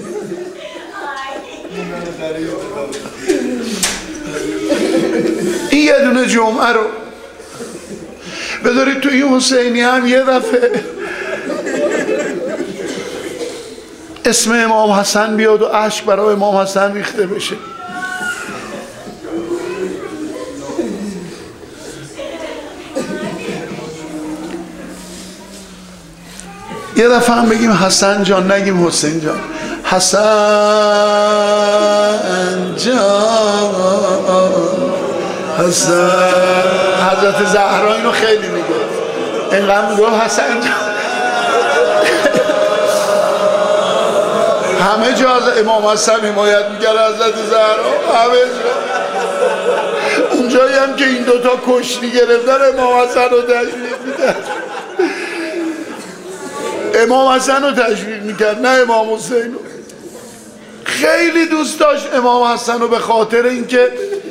این یه دونه جمعه رو بذارید تو این حسینی هم یه دفعه اسم امام حسن بیاد و اشک برای امام حسن ریخته بشه. یه دفعه هم بگیم حسن جان، نگیم حسین جان. حسن جان، حسن. حضرت زهرا اینو خیلی میگه، اینقدر میگه حسن جان. همه جا از امام حسن حمایت میکرد حضرت زهرا، همه جا. اونجایی هم که این دوتا کشتی گرفتن امام حسن رو تشویق میکرد. امام حسن رو تشویق میکرد، نه امام حسین رو. خیلی دوست داشت امام حسن رو به خاطر اینکه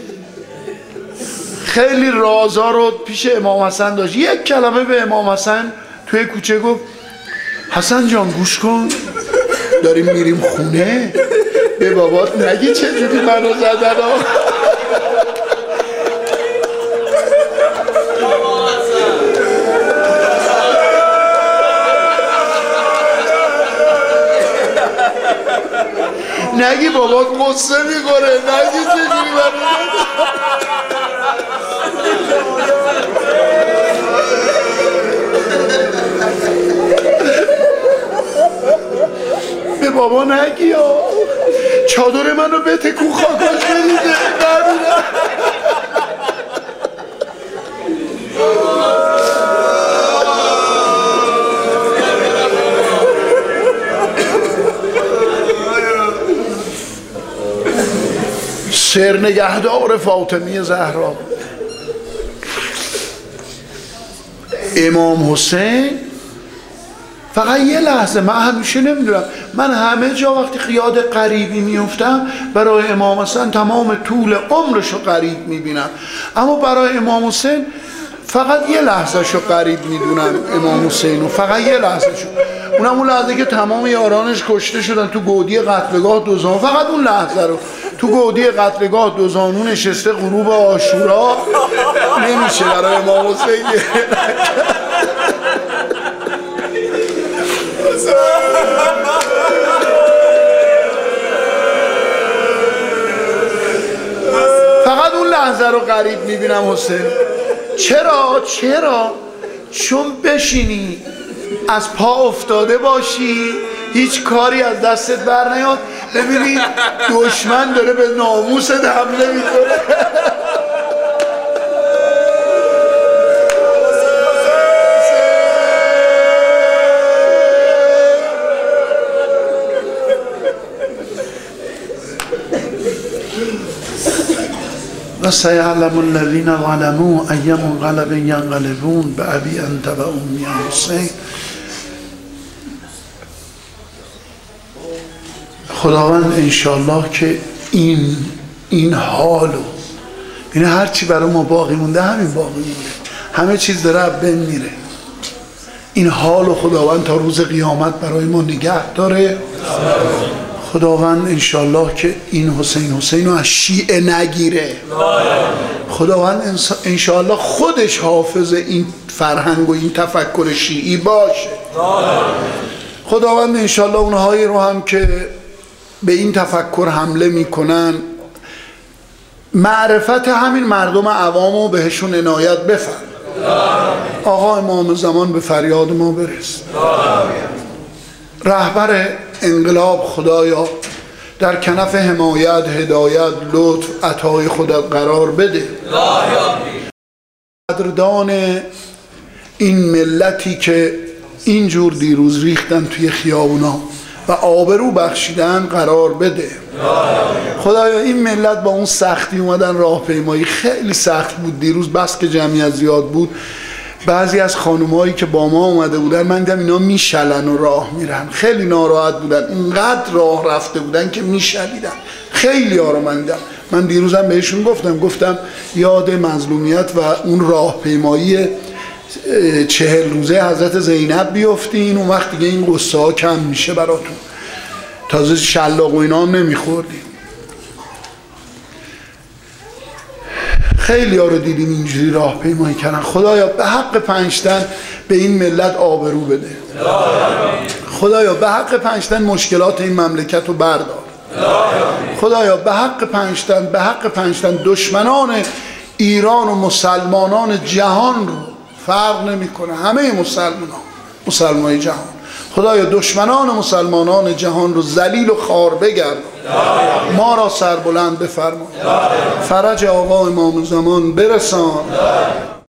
خیلی رازا رو پیش امام حسن داشت. یک کلمه به امام حسن توی کوچه گفت حسن جان گوش کن، داریم میریم خونه، به بابات نگی چجوری منو زدن. نگی بابات قصه میکنه، نگی چجوری منو به بابا نگی ها، چادر منو بتکون خاکاش بریزه. سرنگهدار فاطمی زهرا امام حسین فقط یه لحظه، من همیشه نمیدونم، من همه جا وقتی خیاد غریبی میفتم برای امام حسن تمام طول عمرشو غریب میبینم، اما برای امام حسین فقط یه لحظه شو غریب میدونم. امام حسینو فقط یه لحظه شو، اونم اون لحظه که تمام یارانش کشته شدن تو گودی قتلگاه دوزانو، فقط اون لحظه رو تو گودی قتلگاه دوزانو نشسته غروب عاشورا نمیشه برای امام حسین. فقط اون لحظه رو غریب میبینم حسین. چرا؟ چرا؟ چون بشینی از پا افتاده باشی، هیچ کاری از دستت بر نیاد، ببینی دشمن داره به ناموست حمله میکنه. و سیعلم الذین ظلموا ای منقلب ینقلبون بأبی انت و امی حسین. خداوند انشالله که این این حالو، این هرچی برای ما باقی مونده همین باقی مونده، همه چیز داره از بین میره. این حالو خداوند تا روز قیامت برای ما نگه داره. خداوند انشالله که این حسین حسین رو از شیعه نگیره. خداوند انشالله خودش حافظ این فرهنگ و این تفکر شیعی باشه. خداوند انشالله اونهایی رو هم که به این تفکر حمله میکنن معرفت همین مردم عوامو بهشون عنایت بفرما. آقا امام زمان به فریاد ما برس. رهبر انقلاب خدایا در کنف حمایت، هدایت، لطف، عطای خودت قرار بده. قدردان این ملتی که اینجور دیروز ریختن توی خیابونا و آبرو بخشیدن قرار بده. خدایا این ملت با اون سختی اومدن راهپیمایی، خیلی سخت بود دیروز، بس که جمعیت زیاد بود. بعضی از خانومایی که با ما اومده بودن من دیدم اینا میشلن و راه میرن، خیلی ناراحت بودن، اینقدر راه رفته بودن که میشلیدن. خیلی ها رو من دیدم. من دیروزم بهشون گفتم گفتم یاد مظلومیت و اون راهپیمایی چهل روزه حضرت زینب بیافتین، اون وقت دیگه این قصه ها کم میشه براتون. تازه شلاق و اینا هم نمیخوردیم. خیلی ها رو دیدیم اینجوری راهپیمایی کردن. خدایا به حق پنجتن به این ملت آبرو بده. خدایا به حق پنجتن مشکلات این مملکت رو بردار. خدایا به حق پنجتن به حق پنجتن دشمنان ایران و مسلمانان جهان رو فرق نمیکنه، همه مسلمانان مسلمان جهان، خدایا دشمنان مسلمانان جهان رو ذلیل و خوار بگرد. ما را سربلند بفرما. فرج آقا امام زمان برسان.